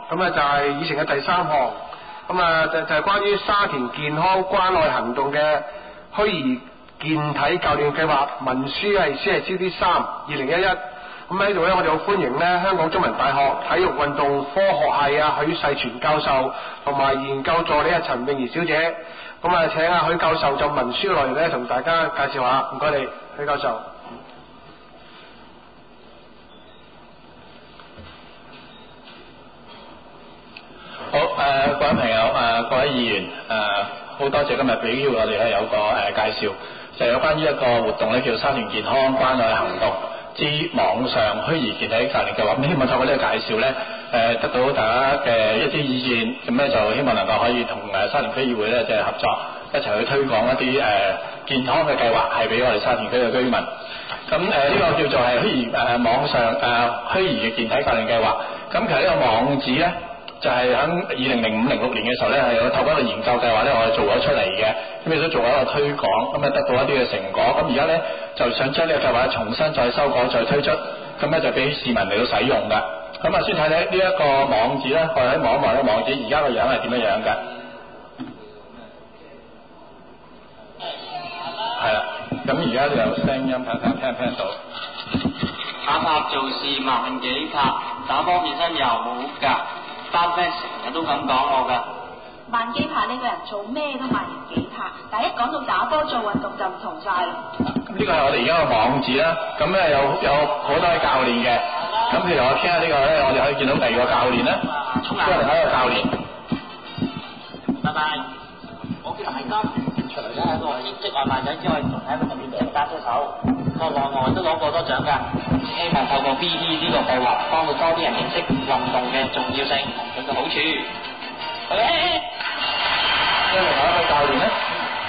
咁啊就係議程嘅第3項，咁啊就係關於沙田健康關愛行動嘅虛擬健體教練計劃文書係 CSCD3 2011。咁喺度咧，我哋好歡迎咧香港中文大學體育運動科學系許世全教授同埋研究助理陳詠儀小姐。咁啊請許教授就文書內容咧同大家介紹下，唔該你，許教授。 好，各位朋友，各位議員，好多謝今日俾我哋咧有個介紹，就有關於一個活動咧叫沙田健康關愛行動之網上虛擬健體教練計劃。咁希望透過呢個介紹咧，得到大家嘅一啲意見，咁咧就希望能夠可以同沙田區議會咧即係合作，一齊去推廣一啲健康嘅計劃，係俾我哋沙田區嘅居民。咁呢個叫做係虛擬網上虛擬嘅健體教練計劃。咁其實呢個網址咧，就係喺2005-06年嘅時候咧，係有透過一個研究計劃咧，我哋做咗出嚟嘅，咁亦都做咗一個推廣，咁啊得到一啲嘅成果。咁而家咧就想將呢個計劃重新再修改再推出，咁咧就俾市民嚟到使用嘅。咁啊先睇咧呢一個網址咧，我哋喺網上嘅網址，而家個樣係點樣樣嘅？係啦，咁而家就有聲音睇睇聽唔聽到？ 打拍做事萬幾卡，打波健身又冇㗎。班 friend 成日都咁講我㗎。 萬幾拍呢個人做咩都萬幾拍，但係一講到打波做運動就唔同晒啦。 咁呢個係我哋而家個網址啦。咁咧有好多位教練嘅。咁譬如我傾下呢個咧，我哋可以見到第2個教練啦，即係另一個教練。 拜拜。我叫黎金，除咗係一個兼職外賣仔之外，仲係一個特別嘅單車手。國內外都攞過多獎㗎。希望透過 BT 呢個計劃，幫到多啲人認識運動嘅重要性同佢嘅好處。 另外一個教練咧，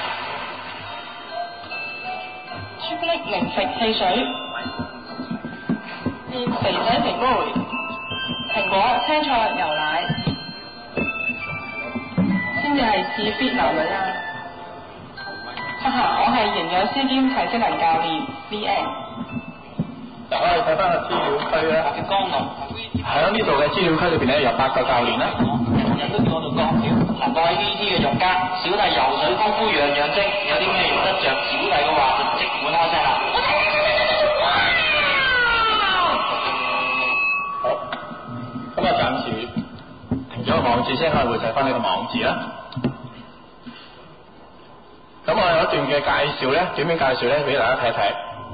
朱古力零食汽水，變肥仔肥妹，蘋果青菜牛奶，先至係自 fit 流女啊！我係營養師兼體適能教練 VN。 我哋睇翻個資料區咧， 我叫江龍。 喺呢度嘅資料區裏邊咧有8個教練啦。 人人都叫我做江小，行過喺 VT 嘅用家，小弟游水功夫樣樣精，有啲咩用得着小弟嘅話就即管開聲啦。 好，咁啊暫時停咗個網址先，我哋會睇翻呢個網址啦。咁我有一段嘅介紹咧，短片介紹咧，俾大家睇一睇。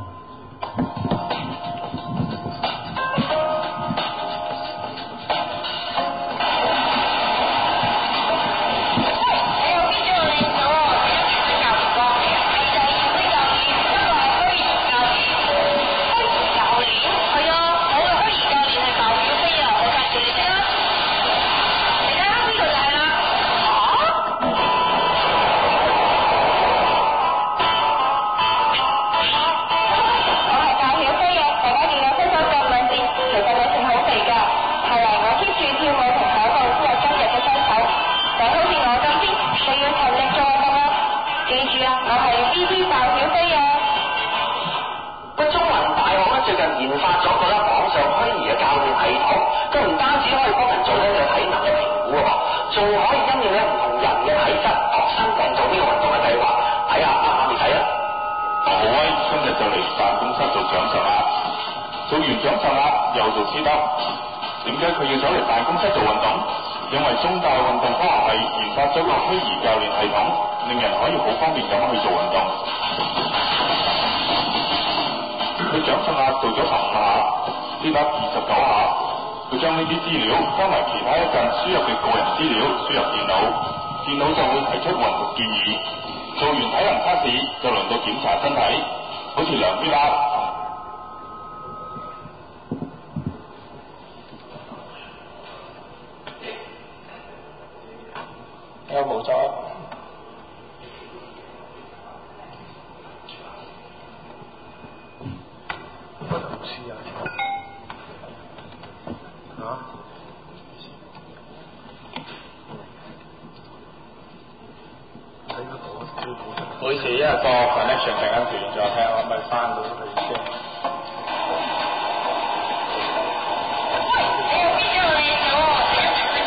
每次一個 connection 突然間斷咗，睇下可唔可以翻到佢先。 喂，你又邊咗個靚咗喎？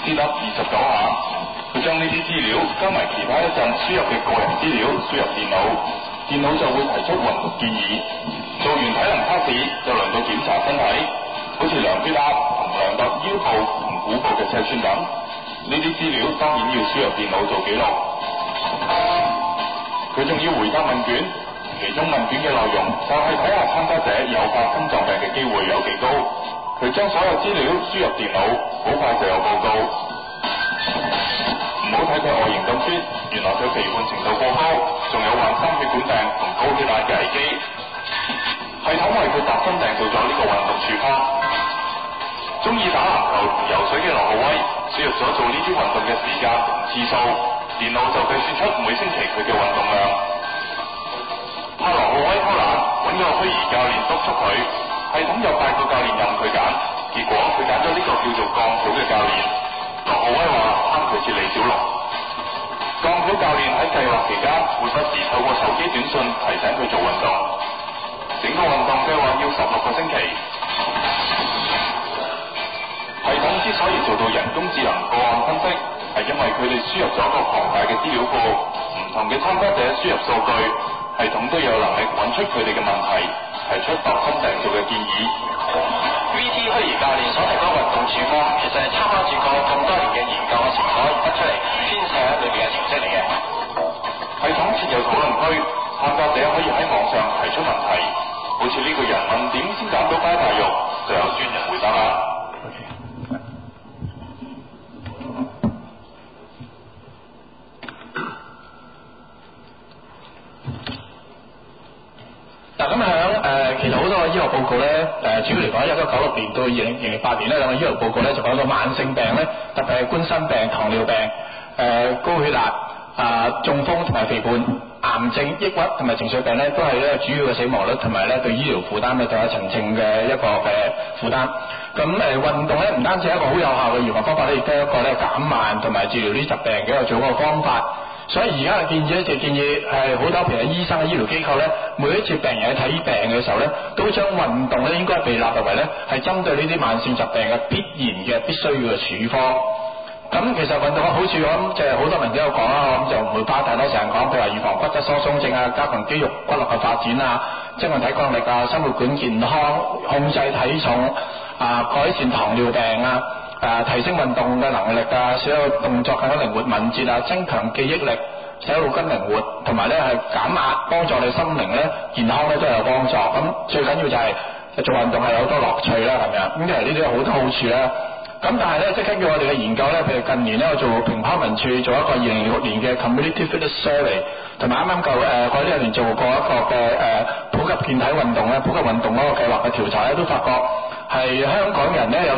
sit up 29下。佢將呢啲資料加埋其他一陣輸入嘅個人資料輸入電腦，電腦就會提出運動建議。做完體能測試就輪到檢查身體，好似量血壓同量度腰部同股部嘅尺寸等。呢啲資料當然要輸入電腦做記錄。佢仲要回答問卷，其中問卷嘅內容就係睇下參加者誘發心臟病嘅機會有幾高。佢將所有資料輸入電腦，好快就有報告。唔好睇佢外形咁酸，原來佢肥胖程度過高，仲有患心血管病同高血壓嘅危機。系統為佢度身訂造咗呢個運動處方。中意打籃球同游水嘅羅浩威輸入咗做呢啲運動嘅時間同次數，電腦就計算出每星期佢嘅運動量。怕羅浩威偷懶，揾個虛擬教練督促佢，系統有8個教練任佢揀，結果佢揀咗呢個叫做鋼條嘅教練。羅浩威話啱佢似李小龍。鋼條教練喺計劃期間會不時透過手機短信提醒佢做運動。整個運動計劃要16個星期。系統之所以做到人工智能個案分析，係因為佢哋輸入咗個龐大嘅資料庫，唔同嘅參加者輸入數據，系統都有能力揾出佢哋嘅問題，提出度身訂造嘅建議。VT 虛擬教練所提供運動處方，其實係參考住過咁多年嘅研究嘅成果而得出嚟，編寫喺裏邊嘅程式嚟嘅。系統設有討論區，參加者可以喺網上提出問題，好似呢個人問點先減到拜大肉，就有專人回答啦。 嗱咁其實好多個醫學報告咧，主要嚟講1996年到2008年呢兩個醫學報告咧就講到慢性病咧，特別係冠心病、糖尿病、高血壓、中風同埋肥胖、癌症、抑鬱同埋情緒病咧，都係咧主要嘅死亡率同埋咧對醫療負擔咧就有層層嘅一個嘅負擔。咁運動咧唔單止係一個好有效嘅預防方法咧，亦都係一個咧減慢同埋治療呢疾病嘅一個最好嘅方法。所以而家嘅建議咧就建議係好多譬如醫生嘅醫療機構咧，每一次病人去睇病嘅時候咧，都將運動咧應該被納入為咧係針對呢啲慢性疾病嘅必然嘅必須要嘅處方。咁其實運動嘅好處咁就係好多人都有講啦，咁就唔會花太多時間講，譬如話預防骨質疏鬆症啊，加強肌肉骨骼嘅發展啊，增強體抗力啊，心血管健康，控制體重改善糖尿病啊。提升運動嘅能力啊，使到動作更加靈活敏捷啊，增強記憶力，使到腦筋靈活，同埋咧係減壓，幫助你心靈咧健康咧都有幫助。咁最緊要就係做運動係有好多樂趣啦，咁樣咁其實呢啲有好多好處啦。咁但係咧，即係根據我哋嘅研究咧，譬如近年咧我做平康文署做一個2006年嘅 Community Fitness Survey， 同埋啱啱過呢一年做過一個嘅普及健體運動咧，普及運動嗰個計劃嘅調查咧，都發覺係香港人咧有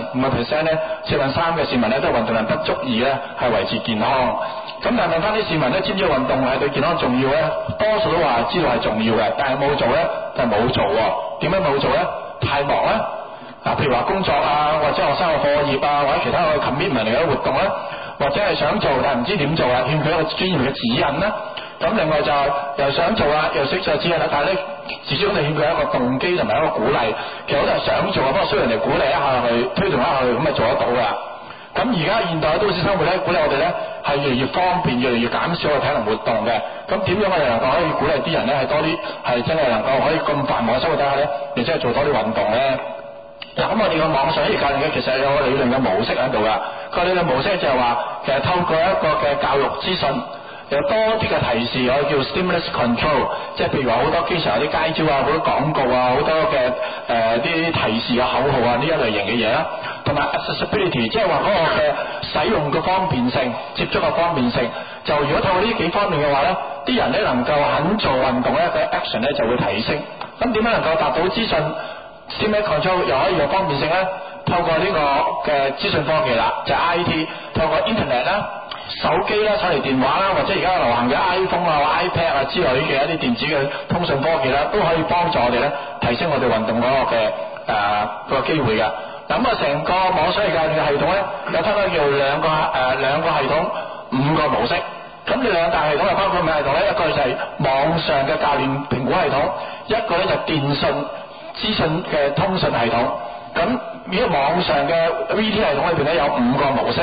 75% 咧，3/4嘅市民咧都係運動量不足以咧係維持健康。咁但係問翻啲市民咧，知唔知運動係對健康重要咧？多數都話知道係重要嘅，但係冇做咧就冇做喎。點解冇做咧？太忙啦。譬如話工作啊，或者學生嘅課業啊，或者其他嘅 commitment 嚟嘅活動啦，或者係想做但係唔知點做啊，欠缺一個專業嘅指引啦。咁另外就又想做啊，又識就指引啦，但係咧至少我哋欠缺一個動機同埋一個鼓勵。其實好多人想做啊，不過需要人哋鼓勵一下去，推動一下去，咁咪做得到㗎。咁而家現代嘅都市生活咧，鼓勵我哋咧係越嚟越方便，越嚟越減少個體能活動嘅。咁點樣我哋能夠可以鼓勵啲人咧係多啲係真係能夠可以咁繁忙嘅生活底下咧，亦即係做多啲運動咧？嗱，咁我哋個網上呢個教練嘅其實有個理論嘅模式喺度㗎。個理論模式就係話，其實透過一個嘅教育資訊，有多啲嘅提示，我叫 stimulus control， 即係譬如話好多經常有啲街招啊，好多廣告啊，好多嘅啲提示啊、口號啊呢一類型嘅嘢啦，同埋 accessibility， 即係話嗰個嘅使用嘅方便性、接觸嘅方便性。就如果透過呢幾方面嘅話咧，啲人咧能夠肯做運動咧，佢 action 咧就會提升。咁點樣能夠達到資訊Stimulus control 又可以有方便性咧？透過呢個嘅資訊科技啦，就係 IT， 透過 Internet 啦、手機啦、手提電話啦，或者而家流行嘅 iPhone 啊、iPad 啊之類嘅一啲電子嘅通訊科技啦，都可以幫助我哋咧提升我哋運動嗰個嘅個機會㗎。咁成個網上教練嘅系統咧，有分開叫兩個系統5個模式。咁呢兩大系統係包括咩系統咧？一個就係網上嘅教練評估系統，一個咧就電訊資訊嘅通訊系統。咁呢個網上嘅 VT 系統裏邊咧有5個模式，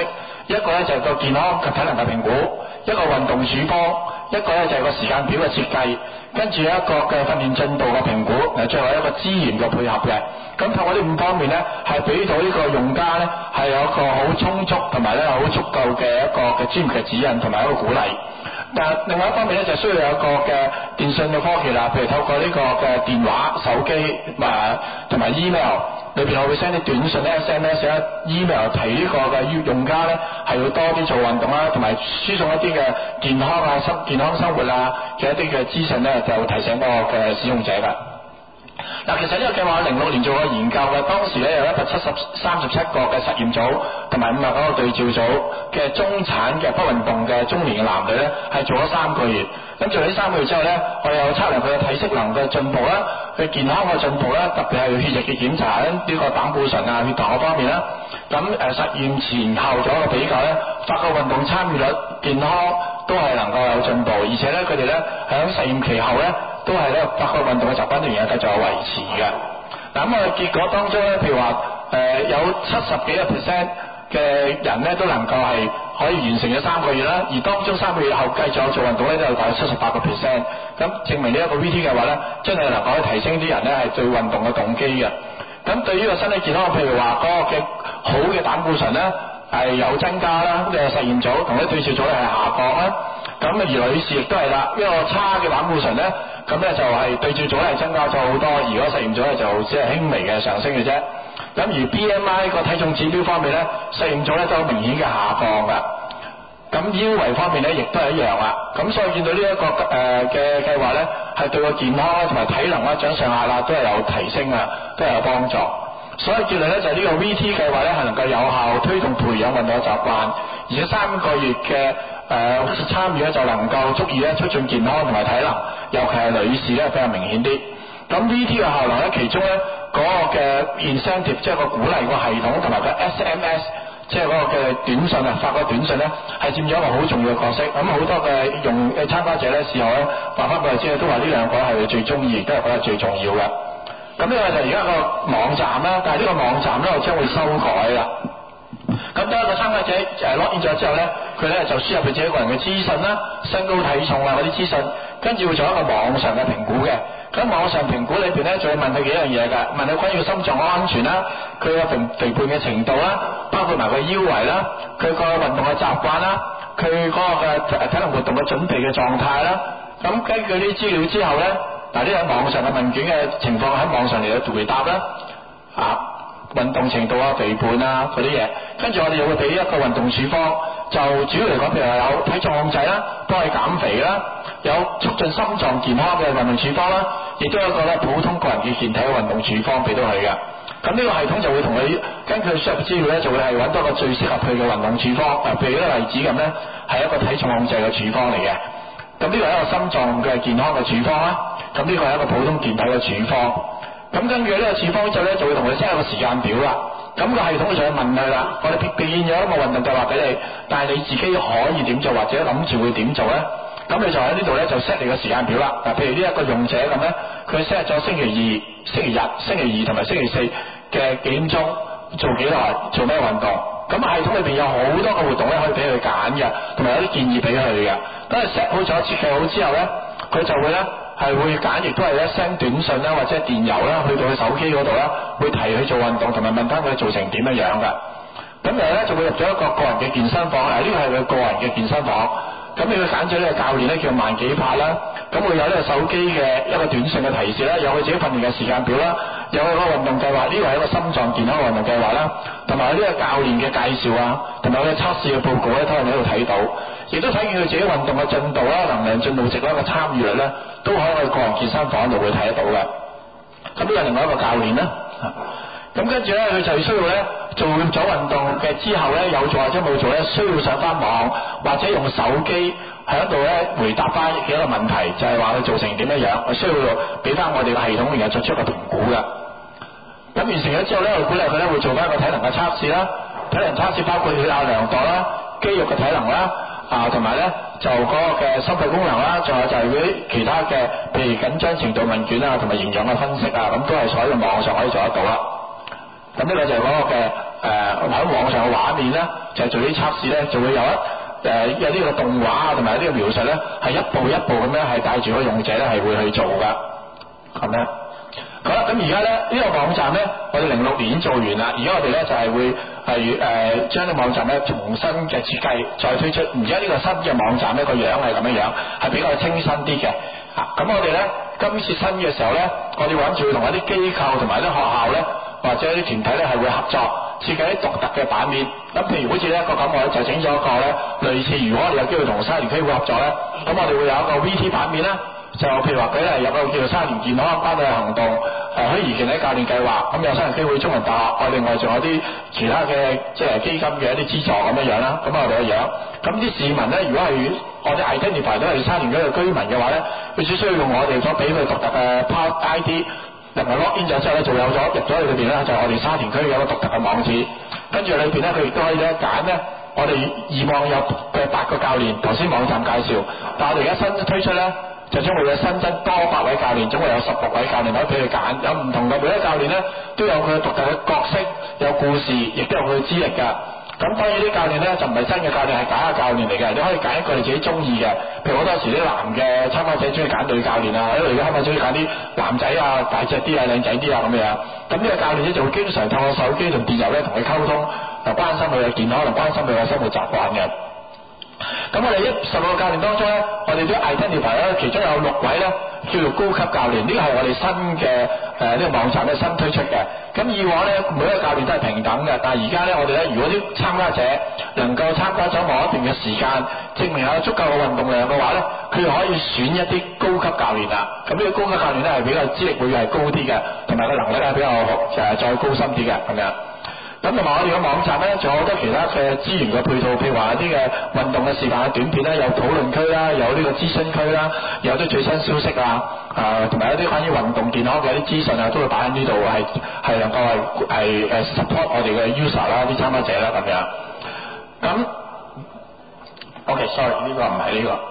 一個咧就係個健康及體能嘅評估，一個運動處方，一個咧就係個時間表嘅設計，跟住一個嘅訓練進度嘅評估，最後一個資源嘅配合嘅。咁透過呢5方面咧，係俾到呢個用家咧係有一個好充足同埋咧好足夠嘅一個嘅專業嘅指引同埋一個鼓勵。但係另外一方面咧，就需要有一個嘅電信嘅科技啦，譬如透過呢個嘅電話、手機同埋 email 裏邊，我會 send 啲短信咧、SMS 咧、email 提呢個嘅用家咧係要多啲做運動啦，同埋輸送一啲嘅健康健康生活啊嘅一啲嘅資訊咧，就提醒嗰個嘅使用者㗎。嗱，其實呢個計劃06年做過研究嘅，當時咧有137個嘅實驗組同埋59個對照組嘅中產嘅不運動嘅中年嘅男女咧，係做咗3個月。咁做呢3個月之後咧，我哋有測量佢嘅體適能嘅進步啦，佢健康嘅進步啦，特別係血液嘅檢查呢個膽固醇啊、血糖嗰方面啦。咁實驗前後做一個比較咧，發覺運動參與率、健康都係能夠有進步，而且咧佢哋咧喺實驗期後咧。都係咧，發覺運動嘅習慣仍然繼續有維持嘅。嗱咁結果當中咧，譬如話有70幾個% 嘅人咧都能夠係可以完成咗3個月啦，而當中3個月後繼續做運動咧都有大約78個%。咁證明呢一個 VT 嘅話咧，真係能夠可以提升啲人咧係對運動嘅動機嘅。咁對於個身體健康，譬如話嗰個嘅好嘅膽固醇咧係有增加啦，呢個實驗組同啲對照組咧係下降啦。咁而女士亦都係啦，呢個差嘅膽固醇咧。咁咧就係對照組係增加咗好多，而嗰個實驗組咧就只係輕微嘅上升嘅啫。咁而 BMI 個體重指標方面咧，實驗組咧都有明顯嘅下降㗎。咁腰圍方面咧亦都係一樣啦。咁所以見到呢一個嘅計劃咧，係對個健康同埋體能啦、長上下啦都係有提升啊，都係有幫助。所以結論咧就係呢個 VT 計劃咧係能夠有效推動培養運動嘅習慣，而且3個月嘅參與咧就能夠足以咧促進健康同埋體能，尤其係女士咧比較明顯啲。咁 VT 嘅效能咧，其中咧嗰個嘅 incentive 即係個鼓勵個系統同埋個 SMS 即係嗰個嘅短信啊，發個短信咧係佔咗一個好重要嘅角色。咁好多嘅參加者咧事後咧話翻俾我知都話呢兩個係佢最中意，都係覺得最重要嘅。咁呢個就而家個網站啦，但係呢個網站咧我將會修改啦。咁當一個參加者login咗之後咧，佢咧就輸入佢自己個人嘅資訊啦、身高體重啊嗰啲資訊，跟住會做一個網上嘅評估嘅。咁網上評估裏邊咧，就會問佢幾樣嘢㗎，問佢關於個心臟安全啦，佢個肥胖嘅程度啦，包括埋個腰圍啦，佢個運動嘅習慣啦，佢嗰個嘅體能活動嘅準備嘅狀態啦。咁根據呢啲資料之後咧，嗱呢個網上嘅問卷嘅情況喺網上嚟嘅回答啦，運動程度啊、肥胖啊嗰啲嘢，跟住我哋又會俾一個運動處方，就主要嚟講譬如話有體重控制啦，幫佢減肥啦，有促進心臟健康嘅運動處方啦，亦都有一個咧普通個人嘅健體嘅運動處方俾到佢嘅。咁呢個系統就會同佢根據輸入資料咧，就會係揾到個最適合佢嘅運動處方。譬如呢個例子咁咧，係一個體重控制嘅處方嚟嘅。咁呢個係一個心臟嘅健康嘅處方啦。咁呢個係一個普通健體嘅處方。咁根據呢個處方之後咧，就會同佢 set 一個時間表啦。咁個系統就會問佢啦，我哋變咗一個運動計劃俾你，但係你自己可以點做，或者諗住會點做咧？咁你就喺呢度咧就 set 你個時間表啦。嗱，譬如呢一個用者咁咧，佢 set 咗星期二、星期日、星期二同埋星期四嘅幾點鐘做幾耐，做咩運動？咁系統裏邊有好多個活動咧可以俾佢揀嘅，同埋有啲建議俾佢嘅。等佢 set 好咗、設計好之後咧，佢就會咧係會揀，亦都係一 send 短信啦，或者電郵啦，去到佢手機嗰度啦，會提佢做運動，同埋問翻佢做成點樣樣嘅。咁然後咧就會入咗一個個人嘅健身房，呢個係佢個人嘅健身房。咁你會揀咗呢個教練咧叫萬幾拍啦，咁會有呢個手機嘅一個短信嘅提示啦，有佢自己訓練嘅時間表啦，有佢嗰個運動計劃，呢個係一個心臟健康運動計劃啦，同埋呢個教練嘅介紹啊，同埋佢測試嘅報告咧都係你喺度睇到，亦都睇見佢自己運動嘅進度啦、能量進度值啦、個參與率咧，都喺我哋個人健身房度會睇得到嘅。咁呢個另外一個教練啦。咁跟住咧，佢就需要咧做咗運動嘅之後咧，有做或者冇做咧，需要上翻網或者用手機喺度咧回答翻幾個問題，就係話佢做成點樣樣，需要俾翻我哋嘅系統，然後作出一個評估嘅。咁完成咗之後咧，我鼓勵佢咧會做翻一個體能嘅測試啦。體能測試包括血壓量度啦、肌肉嘅體能啦，同埋咧就嗰個嘅心肺功能啦，仲有就係嗰啲其他嘅，譬如緊張程度問卷啊，同埋營養嘅分析啊，咁都係喺個網上可以做得到啦。咁呢個就係嗰個嘅喺網上嘅畫面啦。 就係做啲測試咧，就會有有呢個動畫啊，同埋有呢個描述咧，係一步一步咁樣係帶住個用者咧係會去做噶，咁樣。好啦，咁而家咧呢個網站咧，我哋06年已經做完啦，而家我哋咧就係會係將呢個網站咧重新嘅設計再推出。而家呢個新嘅網站咧個樣係咁樣，係比較清新啲嘅。咁我哋咧今次新嘅時候咧，我哋諗住會同一啲機構同埋啲學校咧，或者一啲團體咧係會合作設計啲獨特嘅版面。咁譬如好似呢一個咁，我就整咗一個咧類似，如果我哋有機會同沙田區會合作咧，咁我哋會有一個 VT 版面啦。就譬如話佢係有個叫做沙田健康關愛行動虛擬健體教練計劃，咁有沙田基會中文大學，我另外仲有啲其他嘅即係基金嘅一啲資助咁樣啦，咁我哋嘅樣。咁啲市民咧，如果係我哋 identify 都係沙田區嘅居民嘅話咧，佢只需要用我哋所俾佢獨特嘅 Power ID， 能夠 log in 咗之後咧，就有咗入咗去裏邊咧，就係我哋沙田區有個獨特嘅網址，跟住裏邊咧佢亦都可以咧揀咧。我哋以往有嘅8個教練，頭先網站介紹，但係我哋而家新推出咧。就將會有新增多8位教練，總共有16位教練可以俾佢揀，有唔同嘅每一個教練咧都有佢獨特嘅角色，有故事，亦都有佢嘅資歷㗎。咁當然啲教練咧就唔係真嘅教練，係假嘅教練嚟嘅，你可以揀一個你自己中意嘅。譬如好多時啲男嘅參加者中意揀女教練啊，女嘅參加者中意揀啲男仔啊，大隻啲啊，靚仔啲啊咁樣。咁呢個教練咧就會經常透過手機同電郵咧同佢溝通，就關心佢嘅健康，同關心佢嘅生活習慣嘅。咁我哋16個教練當中咧，我哋都 identify 咧，其中有6位咧叫做高級教練，呢個係我哋新嘅呢個網站咧新推出嘅。咁以往咧每一個教練都係平等嘅，但係而家咧我哋咧如果啲參加者能夠參加咗某一段嘅時間，證明有足夠嘅運動量嘅話咧，佢就可以選一啲高級教練啦。咁呢個高級教練咧係比較資歷會係高啲嘅，同埋個能力係比較再高深啲嘅咁樣。咁同埋我哋嘅網站咧，仲有好多其他嘅資源嘅配套，譬如話一啲嘅運動嘅示範嘅短片啦，有討論區啦，有呢個諮詢區啦，有啲最新消息啊，同埋一啲關於運動健康嘅一啲資訊啊，都會擺喺呢度，係能夠係support 我哋嘅 user 啦，啲參加者啦咁樣。咁 OK，sorry， 呢個唔係呢個。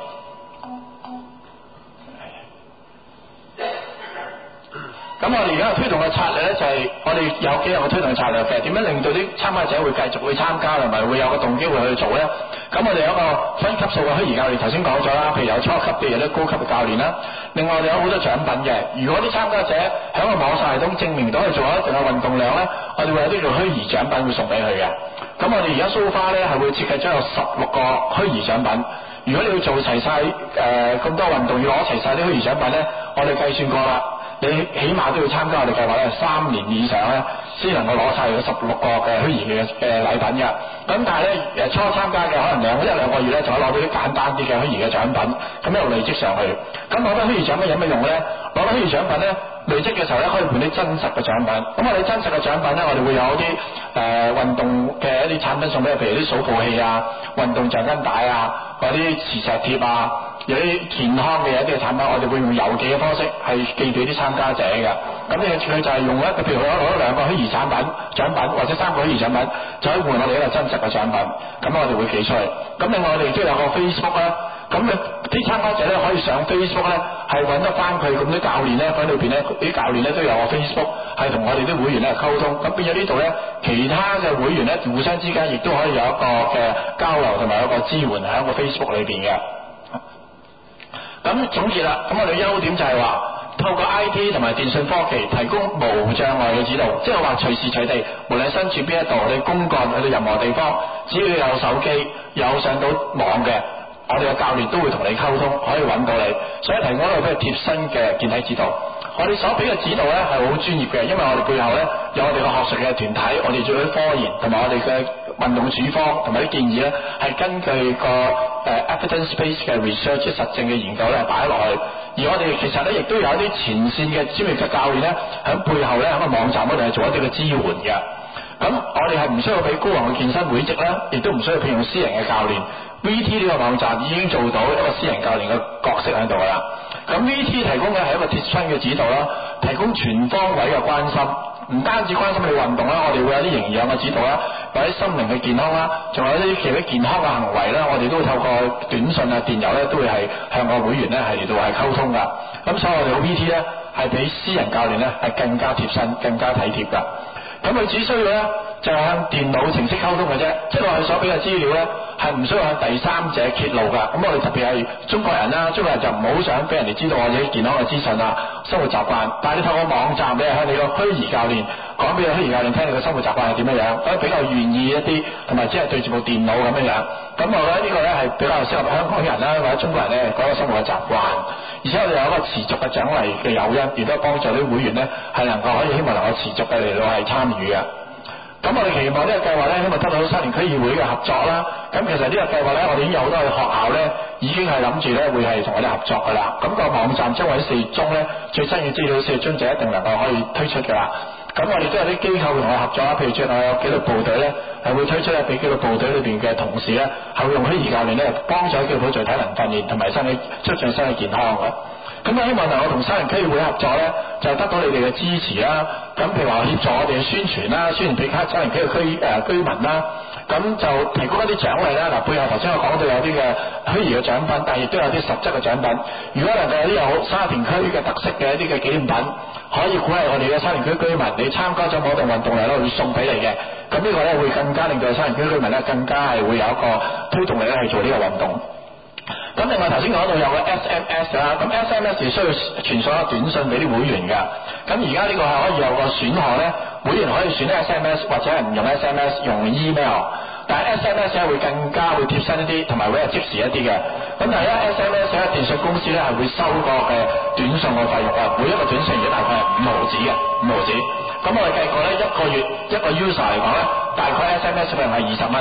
咁我哋而家嘅推動嘅策略咧，就係我哋有幾個推動策略嘅，點樣令到啲參加者會繼續去參加，同埋會有個動機會去做咧。咁我哋有一個分級數嘅虛擬教練，頭先講咗啦，譬如有初級嘅，有啲高級嘅教練啦。另外我哋有好多獎品嘅，如果啲參加者喺個網上系統證明到佢做咗一定嘅運動量咧，我哋會有啲叫虛擬獎品會送俾佢嘅。咁我哋而家 so far 咧係會設計咗有16個虛擬獎品。如果你要做齊晒咁多運動，要攞齊晒啲虛擬獎品咧，我哋計算過啦。你起碼都要參加我哋計劃咧3年以上咧，先能夠攞晒佢16個嘅虛擬嘅禮品嘅。咁但係咧初參加嘅可能1兩個月咧，就可以攞到啲簡單啲嘅虛擬嘅獎品，咁一路累積上去。咁攞到虛擬獎品有咩用咧？攞到虛擬獎品咧，累積嘅時候咧，可以換啲真實嘅獎品。咁我哋真實嘅獎品咧，我哋會有啲運動嘅一啲產品送俾佢，譬如啲數步器啊、運動橡筋帶啊、嗰啲磁石貼啊。有啲健康嘅一啲嘅產品，我哋會用郵寄嘅方式係寄俾啲參加者嘅。咁佢就係用一個，譬如攞2個虛擬產品獎品，或者3個虛擬獎品，就可以換我哋一個真實嘅獎品。咁我哋會寄出去。咁另外我哋都有個 Facebook 啦。咁啲參加者咧可以上 Facebook 咧，係揾得翻佢咁啲教練咧，喺裏邊咧啲教練咧都有個 Facebook 係同我哋啲會員咧溝通。咁變咗呢度咧，其他嘅會員咧互相之間亦都可以有一個嘅交流同埋一個支援喺個 Facebook 裏邊嘅。咁總結啦，咁我哋優點就係話透過 IT 同埋電訊科技提供無障礙嘅指導，即係話隨時隨地，無論身處邊一度，你公幹去到任何地方，只要有手機有上到網嘅，我哋嘅教練都會同你溝通，可以揾到你，所以提供一個比較貼身嘅健體指導。我哋所俾嘅指導咧係好專業嘅，因為我哋背後咧有我哋嘅學術嘅團體，我哋做啲科研同埋我哋嘅運動處方同埋啲建議咧係根據個evidence-based 嘅 research 實證嘅研究咧擺落去，而我哋其實咧亦都有一啲前線嘅專業嘅教練咧喺背後咧喺個網站嗰度係做一啲嘅支援嘅。咁我哋係唔需要俾高昂嘅健身會籍啦，亦都唔需要聘用私人嘅教練。VT 呢個網站已經做到一個私人教練嘅角色喺度啦。咁 VT 提供嘅係一個貼身嘅指導啦，提供全方位嘅關心，唔單止關心你運動啦，我哋會有啲營養嘅指導啦，或者心靈嘅健康啦，仲有啲其他健康嘅行為啦，我哋都會透過短信啊、電郵咧，都會係向個會員咧係嚟到係溝通噶。咁所以我哋個 VT 咧係比私人教練咧係更加貼身、更加體貼噶。咁佢只需要咧就係向電腦程式溝通嘅啫，即係話佢所俾嘅資料咧係唔需要向第三者揭露㗎。咁我哋特別係中國人啦，中國人就唔好想俾人哋知道我自己健康嘅資訊啊、生活習慣。但係你透過網站，你係向你個虛擬教練講俾個虛擬教練聽你嘅生活習慣係點樣樣，咁比較願意一啲，同埋只係對住部電腦咁樣樣。咁我覺得呢個咧係比較適合香港人啦或者中國人咧嗰個生活嘅習慣，而且我哋有一個持續嘅獎勵嘅誘因，亦都幫助啲會員咧係能夠可以希望能夠持續嘅嚟到係參與嘅。咁我哋期望呢個計劃咧，希望得到沙田區議會嘅合作啦。咁其實呢個計劃咧，我哋已經有好多嘅學校咧，已經係諗住咧會係同我哋合作㗎啦。咁個網站將會喺4月中咧，最新嘅資料4月中就一定能夠可以推出㗎啦。咁我哋都有啲機構同我合作啦，譬如最近我有紀律部隊咧係會推出咧俾紀律部隊裏邊嘅同事咧係會用虛擬教練咧幫助紀律部隊做體能訓練同埋促進身體健康嘅。咁我希望能夠同沙田區議會合作咧，就得到你哋嘅支持啦。咁譬如話協助我哋宣傳啦，宣傳俾沙田區嘅居民啦。咁就提供一啲獎勵啦。嗱，背後頭先我講到有啲嘅虛擬嘅獎品，但係亦都有啲實質嘅獎品。如果能夠有啲有沙田區嘅特色嘅一啲嘅紀念品，可以鼓勵我哋嘅沙田區居民，你參加咗某項運動嚟咧，會送俾你嘅。咁呢個咧會更加令到沙田區居民咧更加係會有一個推動力咧去做呢個運動。咁另外頭先講到有個 SMS 啦，咁 SMS 係需要傳送一個短信俾啲會員㗎。咁而家呢個係可以有個選項咧，會員可以選 SMS 或者係唔用 SMS， 用 email。但係 SMS 咧會更加會貼身一啲，同埋會係即時一啲嘅。咁但係一 SMS 咧，電信公司咧係會收個嘅短信嘅費用㗎，每一個短信而大概係5毫子嘅，5毫子。咁我哋計過咧，一個月一個 user 嚟講咧，大概 SMS 費用係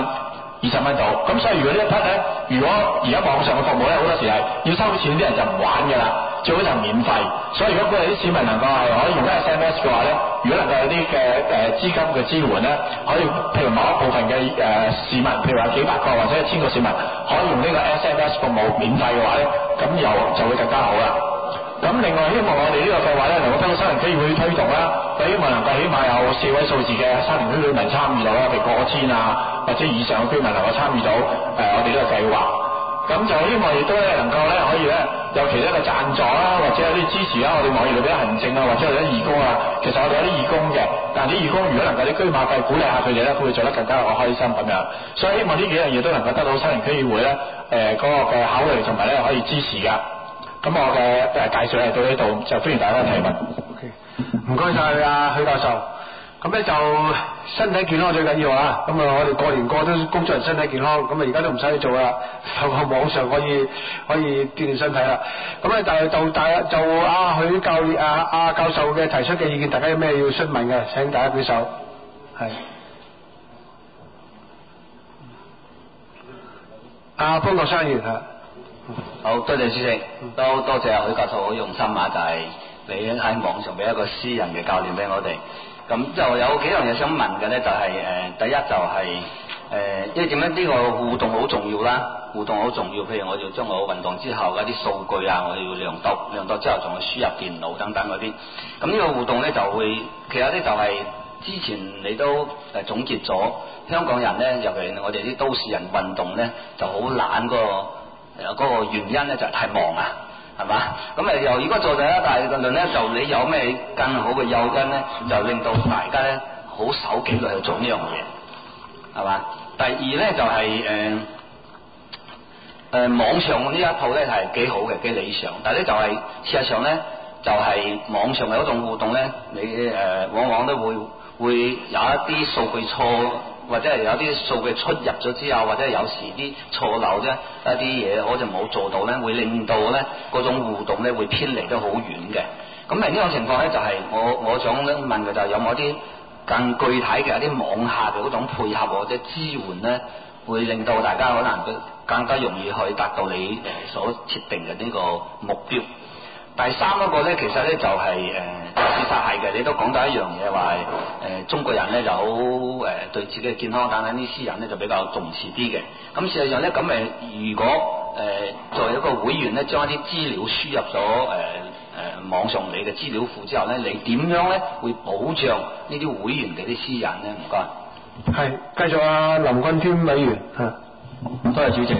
20蚊到。咁所以如果呢一 part 咧，如果而家網上嘅服務咧，好多時係要收錢，啲人就唔玩㗎啦，最好就免費。所以如果佢哋啲市民能夠係可以用 SMS 嘅話咧，如果能夠有啲嘅資金嘅支援咧，可以譬如某一部分嘅市民，譬如話幾百個或者1000個市民可以用呢個 SMS 服務免費嘅話咧，咁就會更加好啦。咁另外希望我哋呢個計劃咧能夠得到沙田區議會推動啦，希望能夠起碼有4位數字嘅沙田區居民參與到啦，譬如過千啊或者以上嘅居民能夠參與到我哋呢個計劃。咁就希望亦都咧能夠咧可以咧有其他嘅贊助啦，或者有啲支持啦，我哋網頁裏邊行政啊，或者有啲義工啊。其實我哋有啲義工嘅，但係啲義工如果能夠啲居馬費鼓勵下佢哋咧，佢會做得更加開心咁樣。所以希望呢幾樣嘢都能夠得到沙田區議會咧嗰個嘅考慮同埋咧可以支持㗎。咁我嘅介紹係到呢度，就歡迎大家提問。 OK， 唔該晒啊許教授。咁咧就身體健康最緊要啊！咁啊，我哋過年過都工作人身體健康，咁啊而家都唔使去做啦，透過網上可以鍛鍊身體啦。咁咧就許教練教授嘅提出嘅意見，大家有咩要詢問嘅？請大家舉手。係。方國珊議員啊。 好多謝主席，都多謝許教授好用心啊！就係你喺網上俾一個私人嘅教練俾我哋。咁就有幾樣嘢想問嘅咧，就係第一就係因為點樣呢個互動好重要啦，互動好重要。譬如我要將我運動之後嗰啲數據啊，我要量度之後仲要輸入電腦等等嗰啲。咁呢個互動咧就會，其實咧就係之前你都總結咗，香港人咧，尤其我哋啲都市人運動咧就好懶嗰個原因咧就係太忙啊。係嘛？咁由如果做第一大論咧，就你有咩更好嘅誘因咧，就令到大家咧好守紀律去做呢樣嘢，係嘛？第二咧就係網上呢一套咧係幾好嘅，幾理想。但係咧就係事實上咧，就係網上嘅嗰種互動咧，你往往都會有一啲數據錯。或者係有啲數據出入咗之後，或者有時啲錯漏啫，一啲嘢我就冇做到咧，會令到咧嗰種互動咧會偏離得好遠嘅。咁呢種情況咧，就係我想咧問嘅就係有冇啲更具體嘅一啲網下嘅嗰種配合或者支援咧，會令到大家可能更加容易去達到你所設定嘅呢個目標。第三一個咧，其實咧就係事實係嘅，你都講到一樣嘢話中國人咧就好對自己嘅健康等等啲私隱咧就比較重視啲嘅。咁事實上咧，咁如果作為一個會員咧，將一啲資料輸入咗網上你嘅資料庫之後咧，你點樣咧會保障呢啲會員嘅啲私隱咧？唔該。 係，繼續林君添委員嚇。 多謝主席。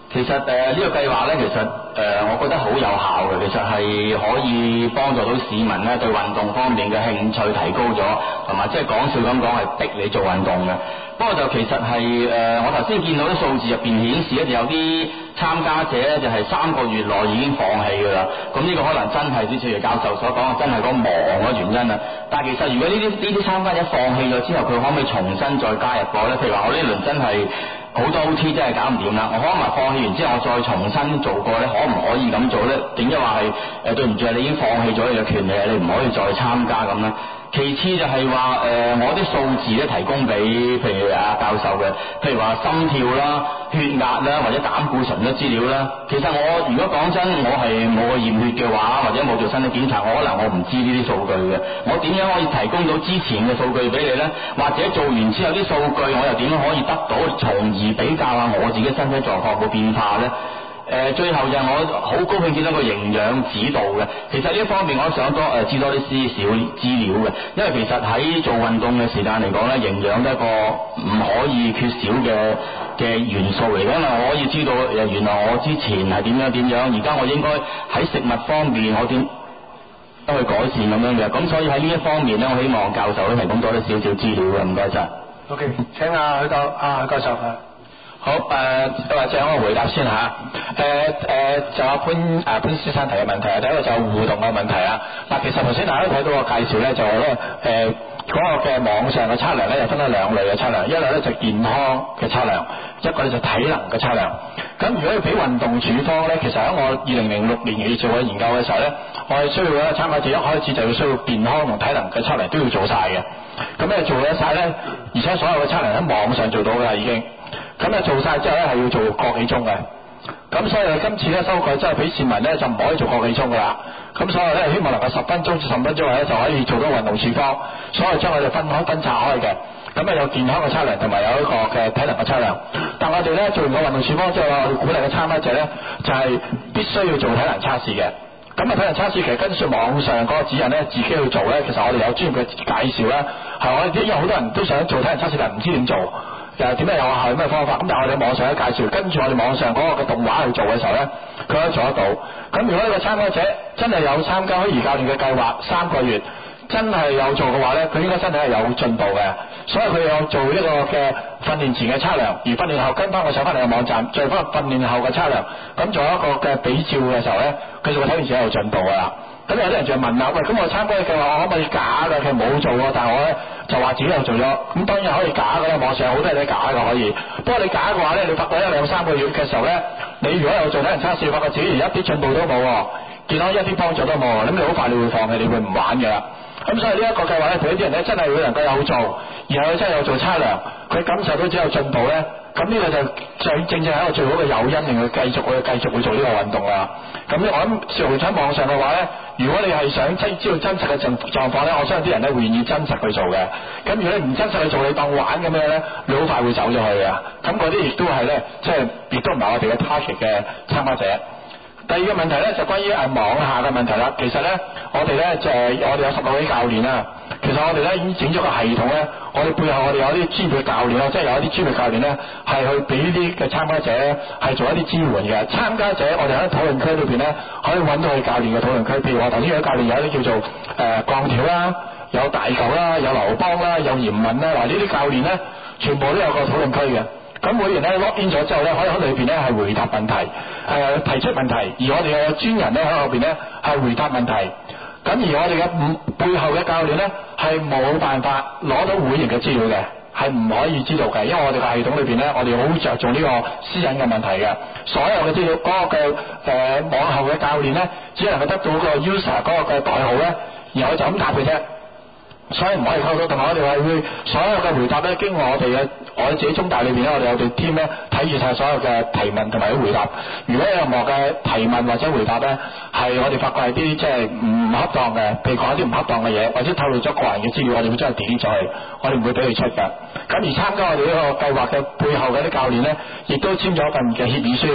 其實呢個計劃咧，其實我覺得好有效嘅，其實係可以幫助到市民咧對運動方面嘅興趣提高咗，同埋即係講笑咁講係逼你做運動嘅。不過就其實係我頭先見到啲數字入邊顯示咧，就有啲參加者咧就係3個月內已經放棄㗎啦。咁呢個可能真係啲正如教授所講嘅，真係個忙嘅原因啊。但係其實如果呢啲參加者放棄咗之後，佢可唔可以重新再加入過咧？譬如話我呢輪真係好多 OT 真係搞唔掂啦，我可能放棄完之後我再重新做過咧，可唔可以咁做咧？點解話係對唔住啊？你已經放棄咗你嘅權利，你唔可以再參加咁咧？其次就係話我啲數字咧提供俾譬如教授嘅，譬如話心跳啦、血壓啦或者膽固醇嘅資料啦。其實我如果講真，我係冇去驗血嘅話，或者冇做身體檢查，我可能我唔知呢啲數據嘅。我點樣可以提供到之前嘅數據俾你咧？或者做完之後啲數據，我又點樣可以得到，從而比較下我自己身體狀況嘅變化咧？最後就係我好高興見到個營養指導嘅，其實呢一方面我想知多啲少資料嘅，因為其實喺做運動嘅時間嚟講咧，營養都係一個唔可以缺少嘅元素嚟嘅，因為我可以知道原來我之前係點樣，而家我應該喺食物方面我點去改善咁樣嘅，咁所以喺呢一方面咧，我希望教授都提供多啲少資料嘅，唔該晒。 OK， 請許教授好，或者我回答先嚇。就阿潘先生提嘅問題啊，第一個就係互動嘅問題啊。嗱，其實頭先大家睇到個介紹咧，就係咧嗰個嘅網上嘅測量咧，就分咗兩類嘅測量，一類咧就健康嘅測量，一個咧就體能嘅測量。咁如果要俾運動處方咧，其實喺我2006年做嘅研究嘅時候咧，我係需要咧參加者一開始就要需要健康同體能嘅測量都要做晒嘅。咁咧做咗晒咧，而且所有嘅測量喺網上做到㗎啦已經。咁咧做晒之後咧係要做個幾鐘嘅，咁所以今次咧修改之後俾市民咧就唔可以做個幾鐘噶啦，咁所以咧希望能夠10分鐘至15分鐘咧就可以做到運動處方，所以將我哋分拆開嘅，咁有健康嘅測量同埋有一個嘅體能嘅測量，但我哋咧做完個運動處方之後，我哋鼓勵嘅參加者咧就係必須要做體能測試嘅。咁體能測試其實跟住網上嗰個指引咧，自己去做咧，其實我哋有專業嘅介紹啦，係我哋因為好多人都想做體能測試，但係唔知點做。又點樣有效有咩方法？咁但係我哋網上嘅介紹，跟住我哋網上嗰個嘅動畫去做嘅時候咧，佢可以做得到。咁如果呢個參加者真係有參加虛擬教練嘅計劃3個月，真係有做嘅話咧，佢應該身體係有進步嘅。所以佢有做一個嘅訓練前嘅測量，而訓練後跟翻我上翻嚟嘅網站，再翻訓練後嘅測量，咁做一個嘅比照嘅時候咧，佢就會睇完自己有進步噶啦。咁有啲人就問啦，喂，咁我參加嘅計劃我可唔可以假嘅？佢冇做喎，但係我咧就話自己有做咗，咁當然可以假嘅啦，網上好多人都假嘅可以。不過你假嘅話咧，你發覺1、2、3個月嘅時候咧，你如果有做體能測試，發覺自己一啲進步都冇，健康一啲幫助都冇，咁你好快你會放棄，你會唔玩嘅啦。咁所以呢一個計劃咧，對呢啲人咧真係會能夠有做，而係佢真係有做測量，佢感受到只有進步咧，咁呢個就正係一個最好嘅誘因，令佢繼續會做呢個運動啦。咁我諗視乎喺網上嘅話咧，如果你係想知道真實嘅狀況咧，我相信啲人咧會願意真實去做嘅。咁如果你唔真實去做，你當玩咁樣咧，你好快會走咗去嘅。咁嗰啲亦都係咧，即係亦都唔係我哋嘅 target 嘅參加者。第二個問題咧就關於網下嘅問題啦。其實咧，我哋咧就係我哋有16位教練啦。其實我哋咧已經整咗個系統咧，我哋背後我哋有啲專業嘅教練啦，即係有一啲專業教練咧係去俾啲嘅參加者係做一啲支援嘅。參加者我哋喺討論區裏邊咧可以揾到佢教練嘅討論區，譬如我頭先有教練有一啲叫做鋼條啦，有大球啦，有劉邦啦，有嚴文啦，嗱呢啲教練咧全部都有個討論區嘅。咁每年咧 log in 咗之後咧，可以喺裏邊咧係回答問題，提出問題，而我哋嘅專人咧喺後邊咧係回答問題。咁而我哋嘅背後嘅教練咧係冇辦法攞到會員嘅資料嘅，係唔可以知道嘅，因為我哋嘅系統裏邊咧，我哋好着重呢個私隱嘅問題嘅。所有嘅資料嗰個嘅網後嘅教練咧，只能夠得到個 user 嗰個嘅代號咧，然後就咁答佢啫。所以唔可以溝到，同埋我哋係會所有嘅回答咧，經過我哋自己中大裏邊咧，我哋有隊 team 咧睇住晒所有嘅提問同埋啲回答。如果有任何嘅提問或者回答咧，係我哋發覺係啲即係唔恰當嘅，譬如講一啲唔恰當嘅嘢，或者透露咗個人嘅資料，我哋會將佢 delete 咗去，我哋唔會俾佢出嘅。咁而參加我哋呢個計劃嘅背後嘅啲教練咧，亦都簽咗一份嘅協議書。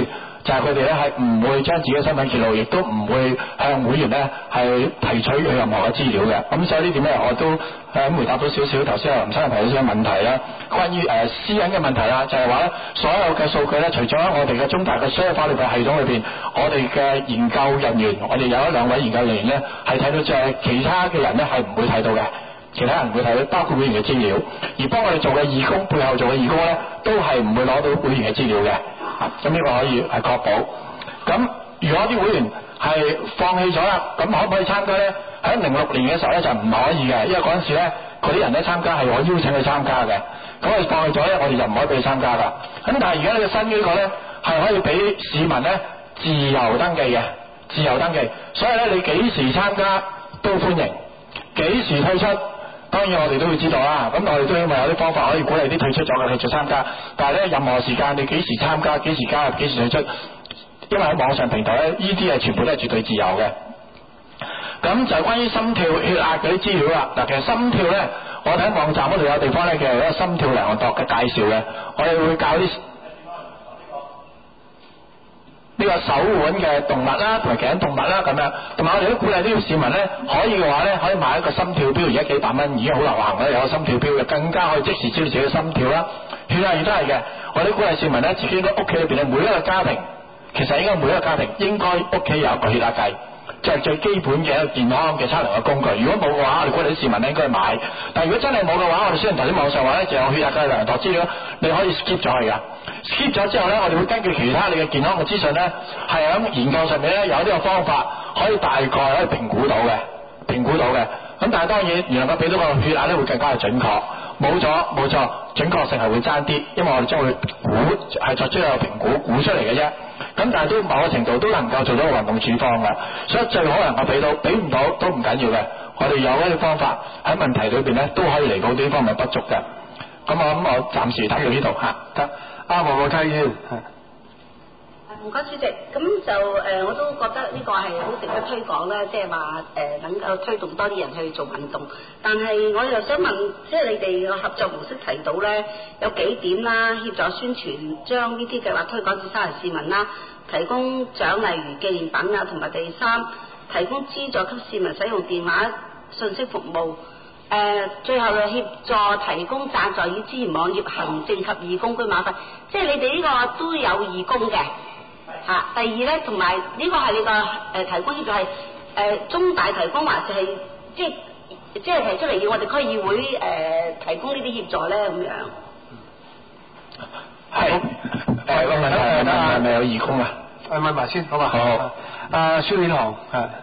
就係佢哋咧係唔會將自己嘅身份揭露，亦都唔會向會員咧係提取佢任何嘅資料嘅。咁所以呢點咧，我都回答到少少頭先林生提到少少問題啦，關於私隱嘅問題啦，就係話咧所有嘅數據咧，除咗我哋嘅中大嘅商業法律嘅系統裏邊，我哋嘅研究人員，我哋有一兩位研究人員咧係睇到，就係其他嘅人咧係唔會睇到嘅。其他人唔會睇到，包括會員嘅資料，而幫我哋做嘅義工，背後做嘅義工咧，都係唔會攞到會員嘅資料嘅。咁呢個可以係確保。咁如果啲會員係放棄咗啦，咁可唔可以參加咧？喺06年嘅時候咧就唔可以嘅，因為嗰陣時咧嗰啲人咧參加係我邀請佢參加嘅，咁佢放棄咗咧，我哋就唔可以俾佢參加啦。咁但係而家呢個新呢個咧係可以俾市民咧自由登記嘅，自由登記，所以咧你幾時參加都歡迎，幾時退出。當然我哋都會知道啦，咁我哋都希望有啲方法可以鼓勵啲退出咗嘅繼續參加，但係咧任何時間你幾時參加、幾時加入、幾時退出，因為喺網上平台咧，呢啲係全部都係絕對自由嘅。咁就係關於心跳、血壓嗰啲資料啦。嗱，其實心跳咧，我睇網站嗰度有地方咧，其實有一個心跳量度嘅介紹嘅，我哋會教啲呢個手腕嘅動物啦，同埋頸動物啦咁樣，同埋我哋都鼓勵呢個市民咧，可以嘅話咧，可以買一個心跳錶，而家幾百蚊已經好流行啦，有個心跳錶嘅，更加可以即時知道自己嘅心跳啦。血壓亦都係嘅，我哋都鼓勵市民咧，自己應該屋企裏邊咧，每一個家庭，其實應該每一個家庭應該屋企有一個血壓計，就係最基本嘅一個健康嘅測量嘅工具。如果冇嘅話，我哋鼓勵啲市民咧應該去買。但係如果真係冇嘅話，我哋雖然頭先網上話咧，就有血壓計量度資料，你可以 skip 咗佢噶。skip 咗之後咧，我哋會根據其他你嘅健康嘅資訊咧，係喺研究上面咧有呢個方法，可以大概可以評估到嘅。咁但係當然，原來佢俾到個血壓咧會更加係準確。冇錯，準確性係會爭啲，因為我哋將會估係作出一個評估出嚟嘅啫。咁但係都某個程度都能夠做到個運動處方嘅，所以最好能夠俾到，俾唔到都唔緊要嘅。我哋有一啲方法喺問題裏邊咧都可以彌補呢方面不足嘅。咁我暫時睇到呢度嚇，得黃國泰議員。 唔該主席，咁就我都覺得呢個係好值得推廣啦，即係話能夠推動多啲人去做運動。但係我又想問，即係你哋個合作模式提到咧有幾點啦，協助宣傳將呢啲計劃推廣至沙人市民啦，提供獎勵如紀念品啊，同埋第三提供資助給市民使用電話信息服務。最後又協助提供贊助與支援網頁行政及義工居馬費，即係你哋呢個都有義工嘅。第二咧，同埋呢個係你個提供協助係中大提供，還是係即係提出嚟要我哋區議會提供呢啲協助咧咁樣？ 係個問題係咪有義工啊？問埋先好嘛？好。蕭遠航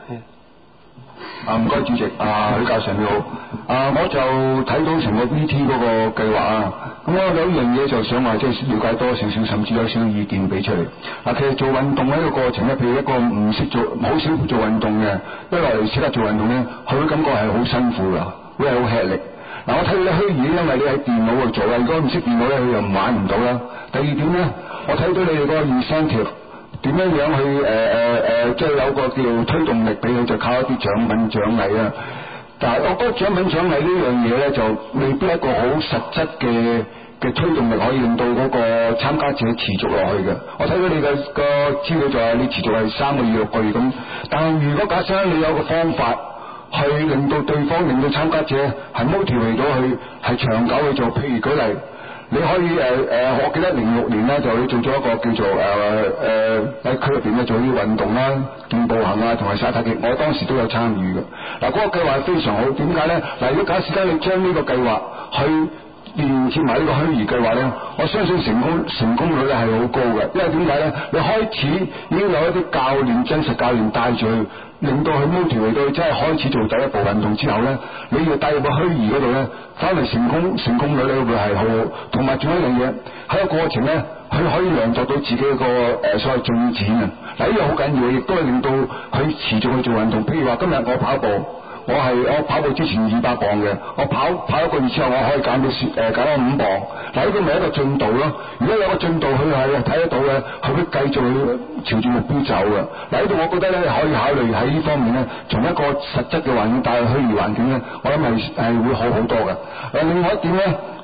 唔該主席，許教授你好。我就睇到成個 VT 嗰個計劃啊，咁我有一樣嘢就想話即係了解多少少，甚至有少少意見俾出嚟。其實做運動呢個過程咧，譬如一個唔識做、好少做運動嘅，一來識得做運動咧，佢會感覺係好辛苦噶，會係好吃力。我睇到啲虛擬，因為你喺電腦度做啊，如果唔識電腦咧，佢又玩唔到啦。第二點咧，我睇到你哋嗰個 incentive。點樣樣去即係有個叫推動力俾佢，就靠一啲獎品獎勵啊！但係我覺得獎品獎勵呢樣嘢咧，就未必一個好實質嘅推動力，可以令到嗰個參加者持續落去嘅。我睇到你嘅個資料就係你持續係3個月、6個月咁。但係如果假設你有個方法去令到對方、令到參加者係 motivate 到佢係長久去做，譬如舉例。你可以我記得06年咧就做咗一個叫做喺區入邊咧做啲運動啦、健步行啊，同埋耍太極，我當時都有參與嘅。嗰個計劃非常好，點解咧？如果假設你將呢個計劃去連接埋呢個虛擬計劃咧，我相信成功率咧係好高嘅。因為點解咧？你開始已經有一啲教練、真實教練帶住佢，令到佢 motivate到佢真係開始做第一步運動之後咧，你要帶入個虛擬嗰度咧，翻嚟成功率咧會係好好。同埋仲有一樣嘢喺個過程咧，佢可以量度到自己個所謂進展啊！呢個好緊要，亦都係令到佢持續去做運動。譬如話今日我跑步。我跑步之前200磅嘅，我跑1個月之後，我可以減到5磅。呢個咪一個進度咯。如果有個進度，佢係睇得到嘅，佢會繼續朝住目標走嘅。呢度我覺得咧可以考慮喺呢方面咧，從一個實質嘅環境帶去虛擬環境咧，我諗係會好好多嘅。另外一點咧，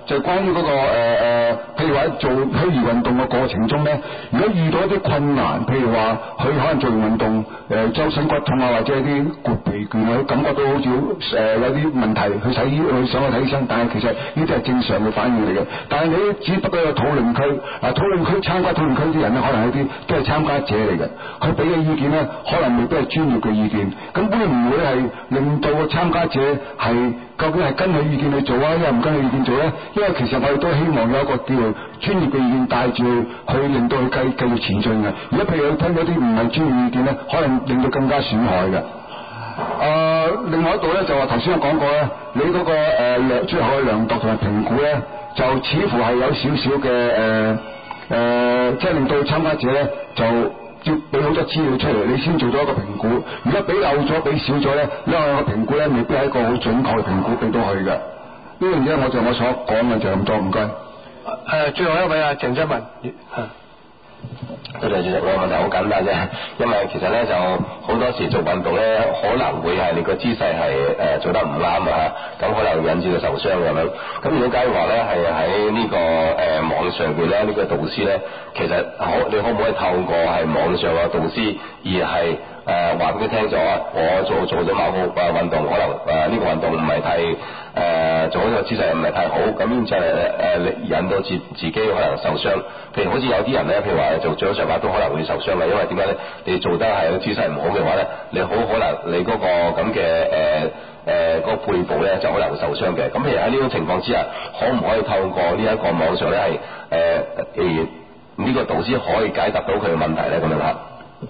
就係關於嗰個譬如話做虛擬運動嘅過程中咧，如果遇到一啲困難，譬如話佢可能做完運動周身骨痛啊，或者一啲攰疲倦啊，感覺到好似有啲問題，去想去睇醫生，但係其實呢啲係正常嘅反應嚟嘅。但係你只不過有討論區，討論區參加討論區啲人咧，可能有啲都係參加者嚟嘅，佢俾嘅意見咧，可能未必係專業嘅意見，咁會唔會係令到個參加者係究竟係跟佢意見去做啊，因為唔跟佢意見做咧？因為其實我哋都希望有一個叫做專業嘅意見帶住去令到佢繼續前進嘅。如果譬如佢聽到啲唔係專業意見咧，可能令到更加損害嘅。另外一度咧就話頭先我講過咧，你嗰個最後嘅量度同埋評估咧，就似乎係有少少嘅即係令到參加者咧就要俾好多資料出嚟，你先做咗一個評估。如果俾漏咗、俾少咗咧，因為個評估咧未必係一個好準確嘅評估俾到佢嘅。呢樣嘢我所講嘅就咁多，唔該。 最後一位鄭則文。 多謝主席，我個問題好簡單啫，因為其實咧就好多時做運動咧，可能會係你個姿勢係做得唔啱啊，咁可能引致到受傷咁樣。咁如果假如話咧係喺呢個網上邊咧，呢個導師咧，其實你可唔可以透過係網上嘅導師，而係話俾佢聽咗，我做咗某個運動，可能呢個運動唔係太做呢個姿勢唔係太好，咁然之後引到自己可能受傷。譬如好似有啲人咧，譬如話做掌上壓都可能會受傷嘅，因為點解咧？你做得係個姿勢唔好嘅話咧，你好可能你嗰個咁嘅嗰個背部咧就可能會受傷嘅。咁譬如喺呢種情況之下，可唔可以透過呢一個網上咧係呢個導師可以解答到佢嘅問題咧？咁樣嚇。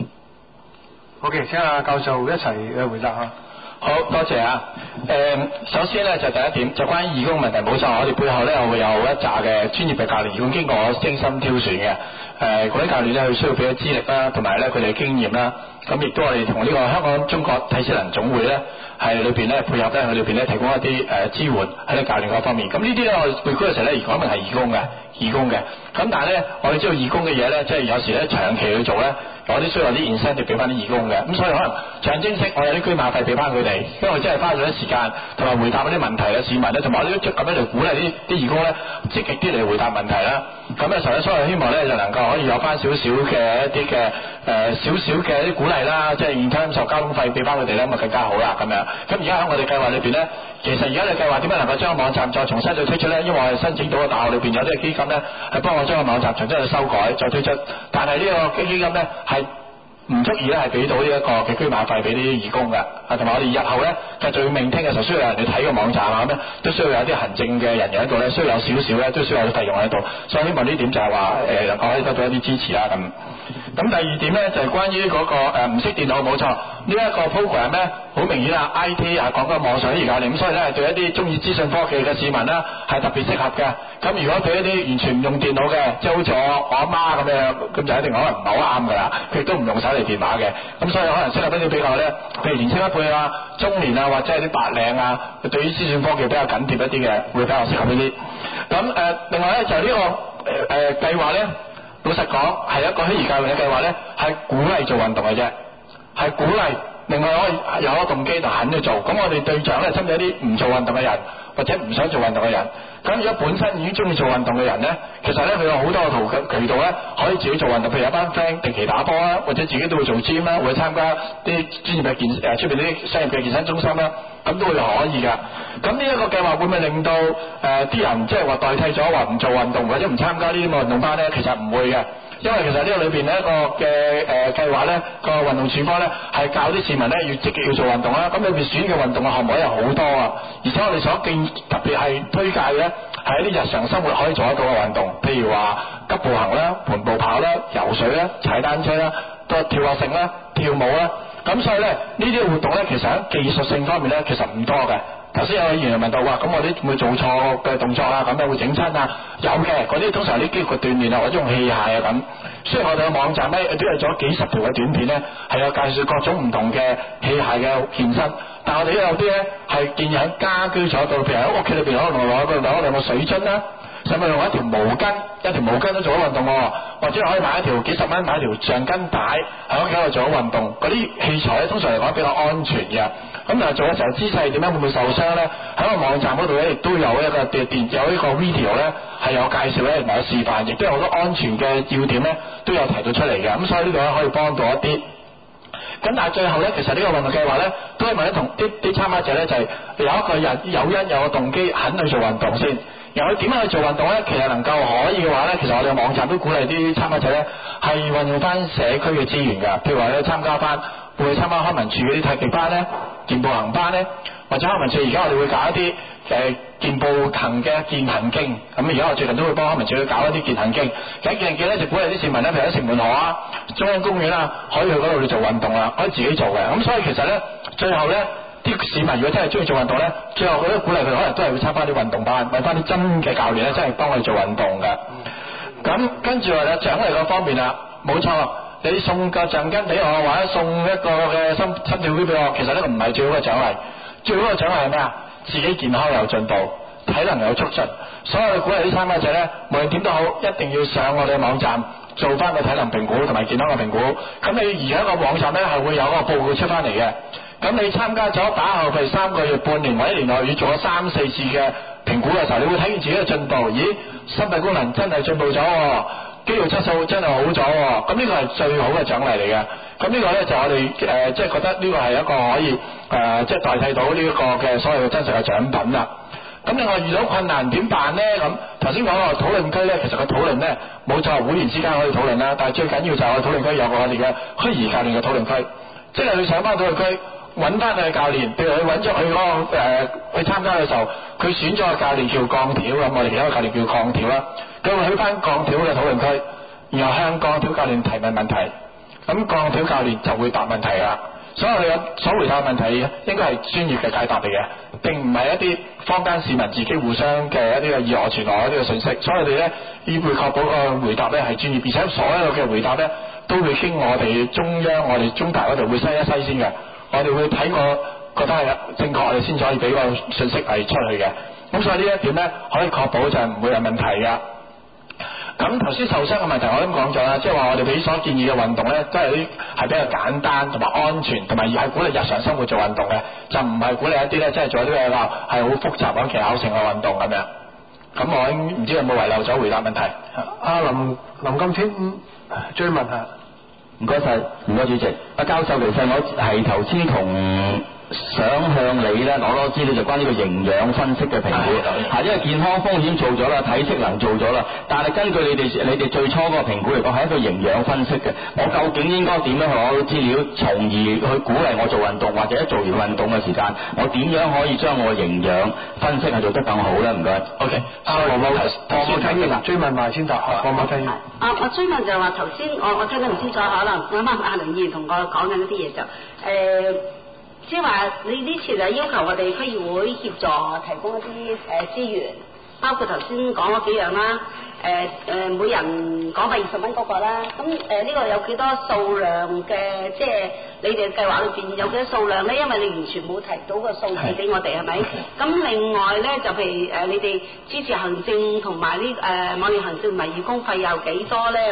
OK， 請阿教授一齊回答下。 好多謝啊！首先咧就第一點就關於義工問題，冇錯，我哋背後咧會有一紮嘅專業嘅教練，義工經過我精心挑選嘅。嗰啲教練咧佢需要俾啲資歷啦，同埋咧佢哋嘅經驗啦。咁亦都我哋同呢個香港中國體適能總會咧係裏邊咧配合咧，佢裏邊咧提供一啲支援喺啲教練嗰方面。咁呢啲咧我背估嘅時候咧，講明係義工嘅。咁但係咧我哋知道義工嘅嘢咧，即係有時咧長期去做咧，有啲需要有啲 incentive 俾翻啲義工嘅。咁所以可能象徵式我有啲居馬費俾翻佢哋，因為真係花咗啲時間同埋回答嗰啲問題嘅市民咧，同埋我哋都咁樣嚟鼓勵啲義工咧積極啲嚟回答問題啦。咁嘅時候咧，所以希望咧就能夠可以有翻少少嘅一啲嘅少少嘅啲鼓勵啦，即係現金受交通費俾翻佢哋咧，咁啊更加好啦咁樣。咁而家喺我哋計劃裏邊咧，其實而家你計劃點樣能夠將個網站再重新再推出咧？因為我哋申請到個大學裏邊有啲基金咧，係幫我將個網站重新去修改再推出，但係呢個基金咧係唔足以咧係俾到呢一個嘅居馬費俾啲義工嘅，同埋我哋日後咧繼續要聆聽嘅時候，需要有人哋睇個網站啊咁樣，都需要有啲行政嘅人員喺度咧，需要有少少咧，都需要有啲費用喺度，所以希望呢點就係話能夠可以得到一啲支持啦咁。咁第二點咧就係關於嗰個唔識電腦，冇錯，呢一個 program 咧好明顯啊 IT 啊講緊網上啲教練，咁所以咧對一啲中意資訊科技嘅市民咧係特別適合嘅。咁如果對一啲完全唔用電腦嘅，即係好似我阿媽咁樣，咁就一定可能唔係好啱㗎啦。佢亦都唔用手提電話嘅，咁所以可能適合一啲比較咧，譬如年輕一輩啊、中年啊或者係啲白領啊，對於資訊科技比較緊貼一啲嘅，會比較適合呢啲。咁另外咧就呢個計劃咧。老實講係一個虛擬教練嘅計劃咧，係鼓勵做運動嘅啫，係鼓勵另外可以有一個動機就肯去做。咁我哋對象咧針對一啲唔做運動嘅人或者唔想做運動嘅人。咁如果本身已經中意做運動嘅人咧，其實咧佢有好多個渠道咧可以自己做運動，譬如有班 friend 定期打波啦，或者自己都會做 gym 啦，會參加啲專業嘅出邊啲商業嘅健身中心啦，咁都會可以㗎。咁呢一個計劃會唔會令到啲人即係話代替咗話唔做運動或者唔參加呢啲運動班咧？其實唔會嘅。因為其實呢個裏邊呢一個嘅計劃咧，個運動處方咧係教啲市民咧要積極要做運動啦。咁裏邊選嘅運動嘅項目有好多啊，而且我哋所特別係推介嘅係一啲日常生活可以做得到嘅運動，譬如話急步行啦、盤步跑啦、游水啦、踩單車啦、跳下繩啦、跳舞啦。咁所以咧呢啲活動咧，其實喺技術性方面咧，其實唔多嘅。頭先有議員問到話，咁我哋會做錯嘅動作啊，咁樣會整親啊？有嘅，嗰啲通常啲肌肉嘅鍛鍊啊，或者用器械啊咁。雖然我哋嘅網站咧都有咗幾十條嘅短片咧，係有介紹各種唔同嘅器械嘅健身，但係我哋有啲咧係建議喺家居做到，譬如喺屋企裏邊可能攞兩個水樽啦。 使唔使用一條毛巾都做咗運動喎？或者可以買一條幾十蚊買一條橡筋帶喺屋企度做咗運動。嗰啲器材咧通常嚟講比較安全嘅。咁但係做嘅時候姿勢點樣會唔會受傷咧？喺個網站嗰度咧亦都有一個有呢個 video 咧係有介紹咧同埋有示範，亦都有好多安全嘅要點咧都有提到出嚟嘅。咁所以呢度咧可以幫到一啲。咁但係最後咧，其實呢個運動計劃咧，都係為咗同啲參加者咧，就係有一個人有因有個動機肯去做運動先。然後佢點樣去做運動咧？其實能夠可以嘅話咧，其實我哋嘅網站都鼓勵啲參加者咧係運用翻社區嘅資源㗎。譬如話咧參加翻，會參加康文署嗰啲太極班咧、健步行班咧，或者康文署而家我哋會搞一啲健步行嘅健行徑。咁而家我最近都會幫康文署去搞一啲健行徑。其實健行徑咧就鼓勵啲市民咧，譬如喺城門河啊、中央公園啊，可以去嗰度去做運動啦，可以自己做嘅。咁所以其實咧，最後咧啲市民如果真係中意做運動咧，最後佢都鼓勵佢可能都係會參加啲運動班，揾翻啲真嘅教練咧，真係幫佢做運動嘅。咁跟住話咧獎勵嗰方面啦，冇錯。你送個橡筋俾我，或者送一個嘅心跳錶俾我，其實呢個唔係最好嘅獎勵。最好嘅獎勵係咩啊？自己健康有進步，體能有促進。所以我哋鼓勵啲參加者咧，無論點都好，一定要上我哋嘅網站做翻個體能評估同埋健康嘅評估。咁你而家個網站咧係會有個報告出翻嚟嘅。咁你參加咗打後譬如3個月、半年或者1年內，要做咗3、4次嘅評估嘅時候，你會睇見自己嘅進步。咦，心肺功能真係進步咗喎！肌肉質素真係好咗喎，咁呢個係最好嘅獎勵嚟嘅。咁呢個咧就我哋即係覺得呢個係一個可以即係代替到呢一個嘅所謂嘅真實嘅獎品啦。咁另外遇到困難點辦咧？咁頭先講過討論區咧，其實個討論咧冇錯，會員之間可以討論啦，但係最緊要就係我哋討論區有個我哋嘅虛擬教練嘅討論區，即係你上翻討論區揾翻你嘅教練，譬如佢揾咗佢嗰個去參加嘅時候，佢選咗個教練叫鋼條，咁我哋其他個教練叫鋼條啦。佢會去翻鋼條嘅討論區，然後向鋼條教練提問問題，咁鋼條教練就會答問題啦。所以我哋所回答嘅問題應該係專業嘅解答嚟嘅，並唔係一啲坊間市民自己互相嘅一啲嘅以訛傳訛一啲嘅信息。所以我哋咧要會確保個回答咧係專業，而且所有嘅回答咧都會經我哋中央、我哋中大嗰度會篩一篩先嘅。我哋會睇過覺得係正確，我哋先可以俾個信息係出去嘅。咁所以呢一點咧可以確保就係唔會有問題嘅。咁頭先受傷嘅問題我都講咗啦，即係話我哋俾所建議嘅運動咧，都係啲係比較簡單同埋安全，同埋係鼓勵日常生活做運動嘅，就唔係鼓勵一啲咧，即係做一啲比較係好複雜或者技巧性嘅運動咁樣。咁我唔知有冇遺漏咗回答問題？ 阿林金天追問下。 唔該晒，唔該主席。阿教授，其實我係頭先同想向你咧攞多資料，就關於個營養分析嘅評估。係因為健康風險做咗啦，體適能做咗啦，但係根據你哋最初嗰個評估嚟講，係一個營養分析嘅。我究竟應該點樣去攞到資料，從而去鼓勵我做運動，或者一做完運動嘅時間，我點樣可以將我嘅營養分析係做得更好咧？唔該。OK。 黃某聽完追問埋先答。黃某聽完。 我追問就話頭先我聽得唔清楚，可能啱啱阿梁議員同我講緊嗰啲嘢就即係話你呢次就要求我哋區議會協助提供一啲資源，包括頭先講嗰幾樣啦，每人講費20蚊嗰個啦，咁呢個有幾多數量嘅，即係你哋計劃裏邊有幾多數量咧？因為你完全冇提到個數字俾我哋係咪？咁另外咧就譬如你哋支持行政同埋呢網頁行政同埋義工費有幾多咧？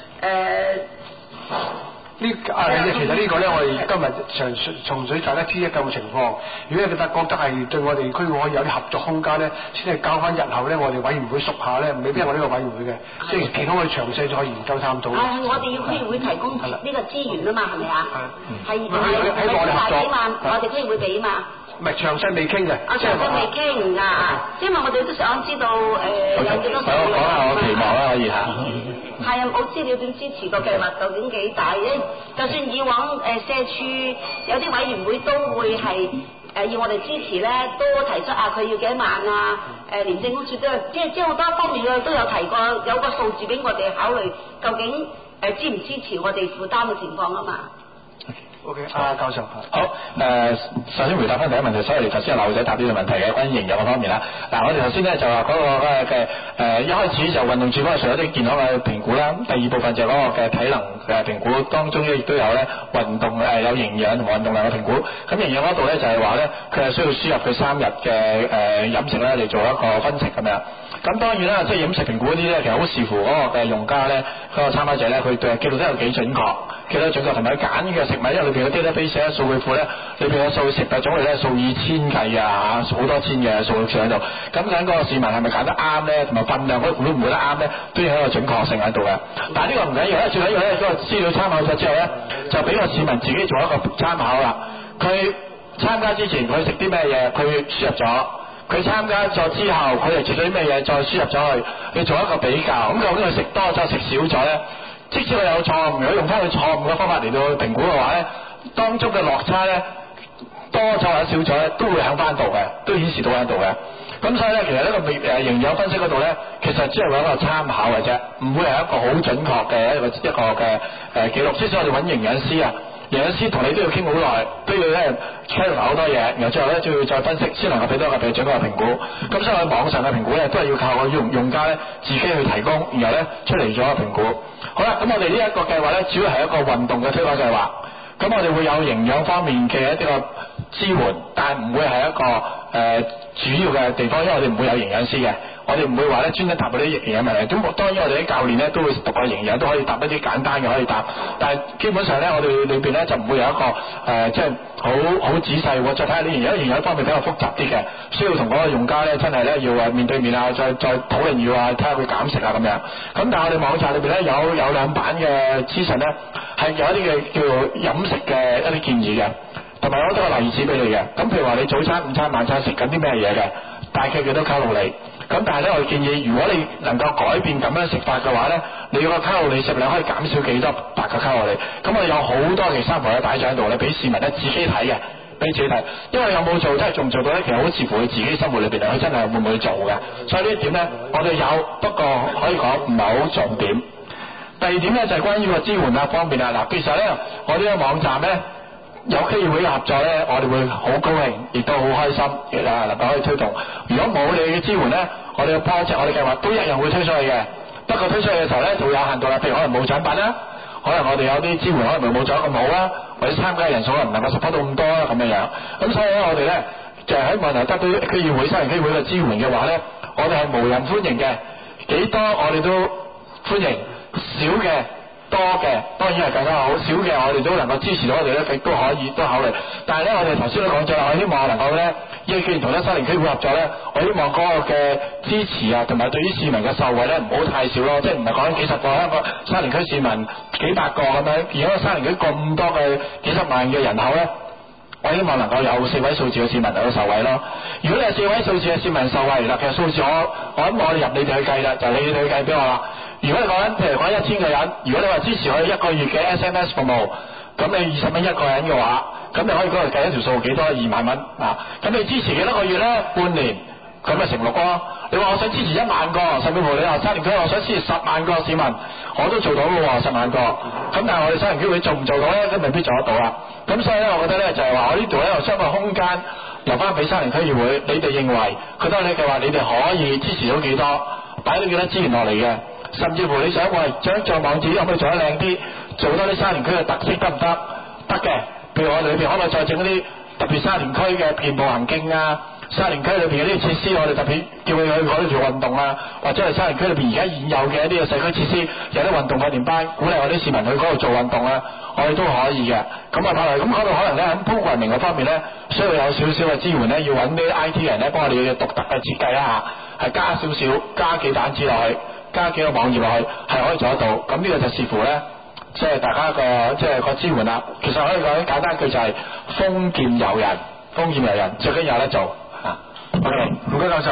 其實呢個咧，我哋今日從水大家知一個情況。如果你覺得係對我哋區會可以有啲合作空間咧，先係交翻日後咧，我哋委員會熟下咧，未必係我呢個委員會嘅，即係健康嘅詳細再可以研究探討。 我哋要區議會提供呢個資源啊嘛，係咪啊？係喺我哋合作， 我哋區議會俾嘛。 唔係詳細未傾嘅， 詳細未傾㗎，因為我哋都想知道有幾多數量。 講下我期望啦，可以嚇。 係啊，冇資料點支持個計劃究竟幾大咧？就算以往社署有啲委員會都會係要我哋支持咧，都提出佢要幾多萬啊？廉政公署都即係好多方面都有提過，有個數字俾我哋考慮，究竟支唔支持我哋負擔嘅情況啊嘛？ OK， 教授。 好，首先回答翻第一個問題，所以頭先有劉仔答呢個問題嘅關於營養嘅方面啦。嗱，我哋頭先咧就話嗰個嘅一開始就運動處方上有啲健康嘅評估啦，第二部分就係嗰個嘅體能嘅評估，當中咧亦都有咧運動有營養同運動量嘅評估。咁營養嗰度咧就係話咧，佢係需要輸入佢3日嘅飲食咧嚟做一個分析咁樣。咁當然啦，即係飲食評估嗰啲咧，其實好視乎嗰個嘅用家咧，嗰個參考者咧，佢對記錄得有幾準確，記錄得準確，同埋佢揀嘅食物，因為裏邊嘅 database 數據庫咧，裏邊嘅食物種類咧數以千計啊，好多千嘅數據喺度。咁睇嗰個市民係咪揀得啱咧，同埋分量嗰啲會唔會得啱咧，都要有一個準確性喺度嘅。但係呢個唔緊要咧，最緊要咧嗰個資料參考咗之後咧，就俾個市民自己做一個參考啦。佢參加之前佢食啲咩嘢，佢輸入咗。佢參加咗之後，佢又食咗啲咩嘢，再輸入咗去，你做一個比較。咁究竟佢食多咗食少咗咧？即使佢有錯誤，如果用翻佢錯誤嘅方法嚟到評估嘅話咧，當中嘅落差咧多咗或者少咗咧，都會喺翻度嘅，都顯示到喺度嘅。咁所以咧，其實呢個營養分析嗰度咧，其實只係一個參考嘅啫，唔會係一個好準確嘅一個嘅記錄。即使我哋揾營養師啊。營養師同你都要傾好耐，都要咧 check 好多嘢，然後最後咧就要再分析，先能夠俾到一個比較準確嘅評估。咁所以喺網上嘅評估咧，都係要靠個用家咧自己去提供，然後咧出嚟做一個評估。好啦，咁我哋呢一個計劃咧，主要係一個運動嘅推廣計劃。咁我哋會有營養方面嘅一啲個支援，但係唔會係一個主要嘅地方，因為我哋唔會有營養師嘅。我哋唔會話咧專登答嗰啲營養問題，咁當然我哋啲教練咧都會讀下營養，都可以答一啲簡單嘅可以答，但係基本上咧我哋裏邊咧就唔會有一個即係好仔細喎，再睇下啲營養方面比較複雜啲嘅，需要同嗰個用家咧真係咧要面對面啊，再討論要睇下佢減食啊咁樣。咁但係我哋網站裏邊咧有2版嘅資訊咧，係有一啲嘅叫做飲食嘅一啲建議嘅，同埋有好多個例子俾你嘅。咁譬如話你早餐、午餐、晚餐食緊啲咩嘢嘅，大概幾多卡路里。咁但係咧，我哋建議，如果你能夠改變咁樣食法嘅話咧，你個卡路里食量可以減少幾多8個卡路里。咁我哋有好多嘅三盤嘅擺咗喺度咧，俾市民咧自己睇嘅，俾自己睇。因為有冇做，真係做唔做到咧，其實好視乎佢自己生活裏邊佢真係會唔會做嘅。所以呢一點咧，我哋有，不過可以講唔係好重點。第二點咧就係關於個支援啊方面啊。嗱，其實咧，我呢個網站咧有區議會嘅合作咧，我哋會好高興，亦都好開心，能夠可以推動。如果冇你嘅支援咧，我哋嘅 project 我哋計劃都一樣會推出去嘅，不過推出去嘅時候咧就會有限度啦，譬如可能冇獎品啦，可能我哋有啲支援可能冇咗咁好啦，或者參加嘅人數可能唔能夠 support 到咁多啦咁樣樣。咁所以咧我哋咧就係希望能得到區議會、沙田區議會嘅支援嘅話咧，我哋係無人歡迎嘅，幾多我哋都歡迎，少嘅多嘅當然係更加好，少嘅我哋都能夠支持到我哋咧，亦都可以都考慮。但係咧我哋頭先都講咗啦，我希望能夠咧。因為既然同沙田區會合作咧，我希望嗰個嘅支持啊，同埋對於市民嘅受惠咧，唔好太少咯，即係唔係講緊幾十個香港沙田區市民幾百個咁樣，而家沙田區咁多嘅幾十萬嘅人口咧，我希望能夠有4位數字嘅市民能夠受惠咯。如果你係4位數字嘅市民受惠嗱，其實數字我諗我哋入你哋去計啦，就係你哋去計俾我啦。如果你講緊譬如講1000個人，如果你話支持我1個月嘅 SMS 服務，咁你20蚊1個人嘅話。咁你可以嗰度計一條數幾多？2萬蚊啊！咁你支持幾多個月咧？半年，咁咪成6個。你話我想支持1萬個，甚至乎你話沙田區我想支持10萬個市民，我都做到嘅喎，10萬個。咁但係我哋沙田區會做唔做到咧？都未必做得到啦。咁所以咧，我覺得咧就係話我呢度咧，我將個空間留翻俾沙田區議會，你哋認為佢得你嘅話，你哋可以支持到幾多，擺到幾多資源落嚟嘅，甚至乎你想想做網址可唔可以做得靚啲，做多啲沙田區嘅特色得唔得？得嘅。譬如我哋裏邊可唔可以再整一啲特別沙田區嘅健步行徑啊？沙田區裏邊嗰啲設施，我哋特別叫佢去嗰度做運動啊，或者係沙田區裏邊而家現有嘅一啲嘅社區設施，有啲運動訓練班，鼓勵我啲市民去嗰度做運動啊，我哋都可以嘅。咁啊，咁嗰度可能咧喺 programming 嗰方面咧，需要有少少嘅支援咧，要揾啲 IT 人咧幫我哋嘅獨特嘅設計一下，係加少少，加幾彈子落去，加幾個網頁落去，係可以做得到。咁呢個就視乎咧。即係大家個支援啦，其實可以講簡單句就係豐儉由人，最緊有得做啊。OK， 唔該教授。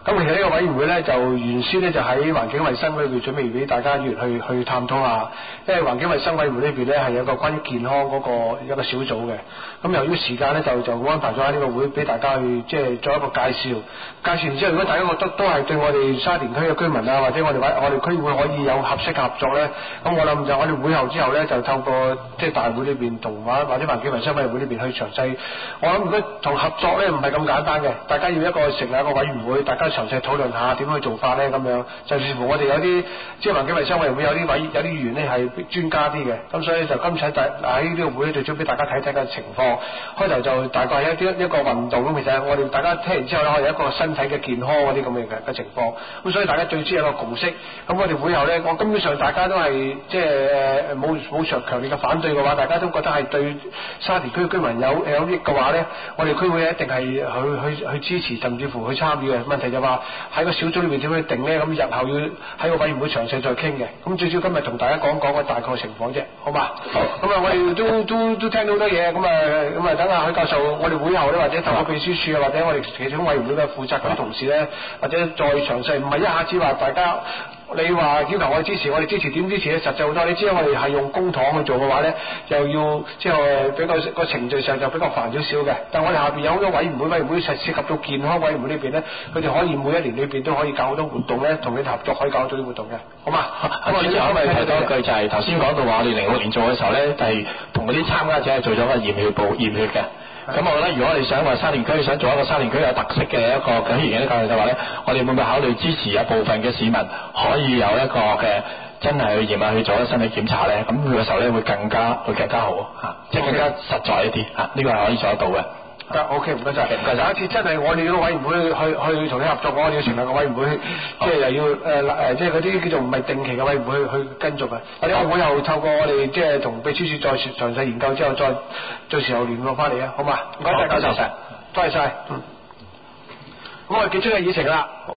咁其實呢個委員會咧就原先咧就喺環境衞生裏邊準備俾大家議員去探討下，因為環境衞生委員會呢邊咧係有個關於健康嗰個一個小組嘅。咁由於時間咧就安排咗喺呢個會俾大家去即係做一個介紹。介紹完之後，如果大家覺得都係對我哋沙田區嘅居民啊，或者我哋區會可以有合適嘅合作咧，咁我諗就我哋會後之後咧就透過即係大會裏邊同或者環境衞生委員會呢邊去詳細。我諗如果同合作咧唔係咁簡單嘅，大家要一個成立一個委員會，大家詳細討論下點樣去做法咧咁樣。就似乎我哋有啲即係環境衞生委員會有啲議員咧係專家啲嘅，咁所以就今次喺呢個會咧就想俾大家睇睇嘅情況。開頭就大概係一個運動咁，其實我哋大家聽完之後咧，可以有一個身體嘅健康嗰啲咁嘅情況。咁所以大家最知有個共識。咁我哋會後咧，我根本上大家都係即係冇強烈嘅反對嘅話，大家都覺得係對沙田區居民有益嘅話咧，我哋區會一定係去支持，甚至乎去參與嘅。問題就話喺個小組裏面點樣定咧？咁日後要喺個委員會詳細再傾嘅。咁最少今日同大家講個大概情況啫，好嘛？好。咁啊，我哋都聽到好多嘢，咁啊等下許教授，我哋會後咧或者透過秘書處啊，或者我哋其中委員會嘅負責嗰啲同事咧，或者再詳細，唔係一下子話大家。你話要求我哋支持，我哋支持點支持咧？實際好多，你知我哋係用公帑去做嘅話咧，又要即係比較個程序上就比較煩少少嘅。但我哋下邊有好多委員會涉及到健康委員會呢邊咧，佢哋可以每一年裏邊都可以搞好多活動咧，同你合作可以搞到啲活動嘅，好嘛？咁我哋後咪提到一句就係頭先講到話，我哋06年做嘅時候咧，就係同嗰啲參加者係做咗個驗血嘅。咁我覺得如果我哋想話沙田區想做一個沙田區有特色嘅一個喜源嘅教育嘅話咧，我哋會唔會考慮支持有部分嘅市民可以有一個嘅真係去驗下去做一身體檢查咧？咁佢嘅時候咧會更加好嚇，即係更加實在一啲嚇，呢個係可以做得到嘅。得 OK， 唔該晒。下一次真係我哋嗰個委員會去同你合作，我哋要成立個委員會，即係又要即係嗰啲叫做唔係定期嘅委員會去跟進嘅。或者我會後透過我哋即係同秘書處再詳細研究之後，再時候聯絡翻嚟啊，好嘛？唔該晒，教授，多謝晒。咁我哋結束嘅議程啦。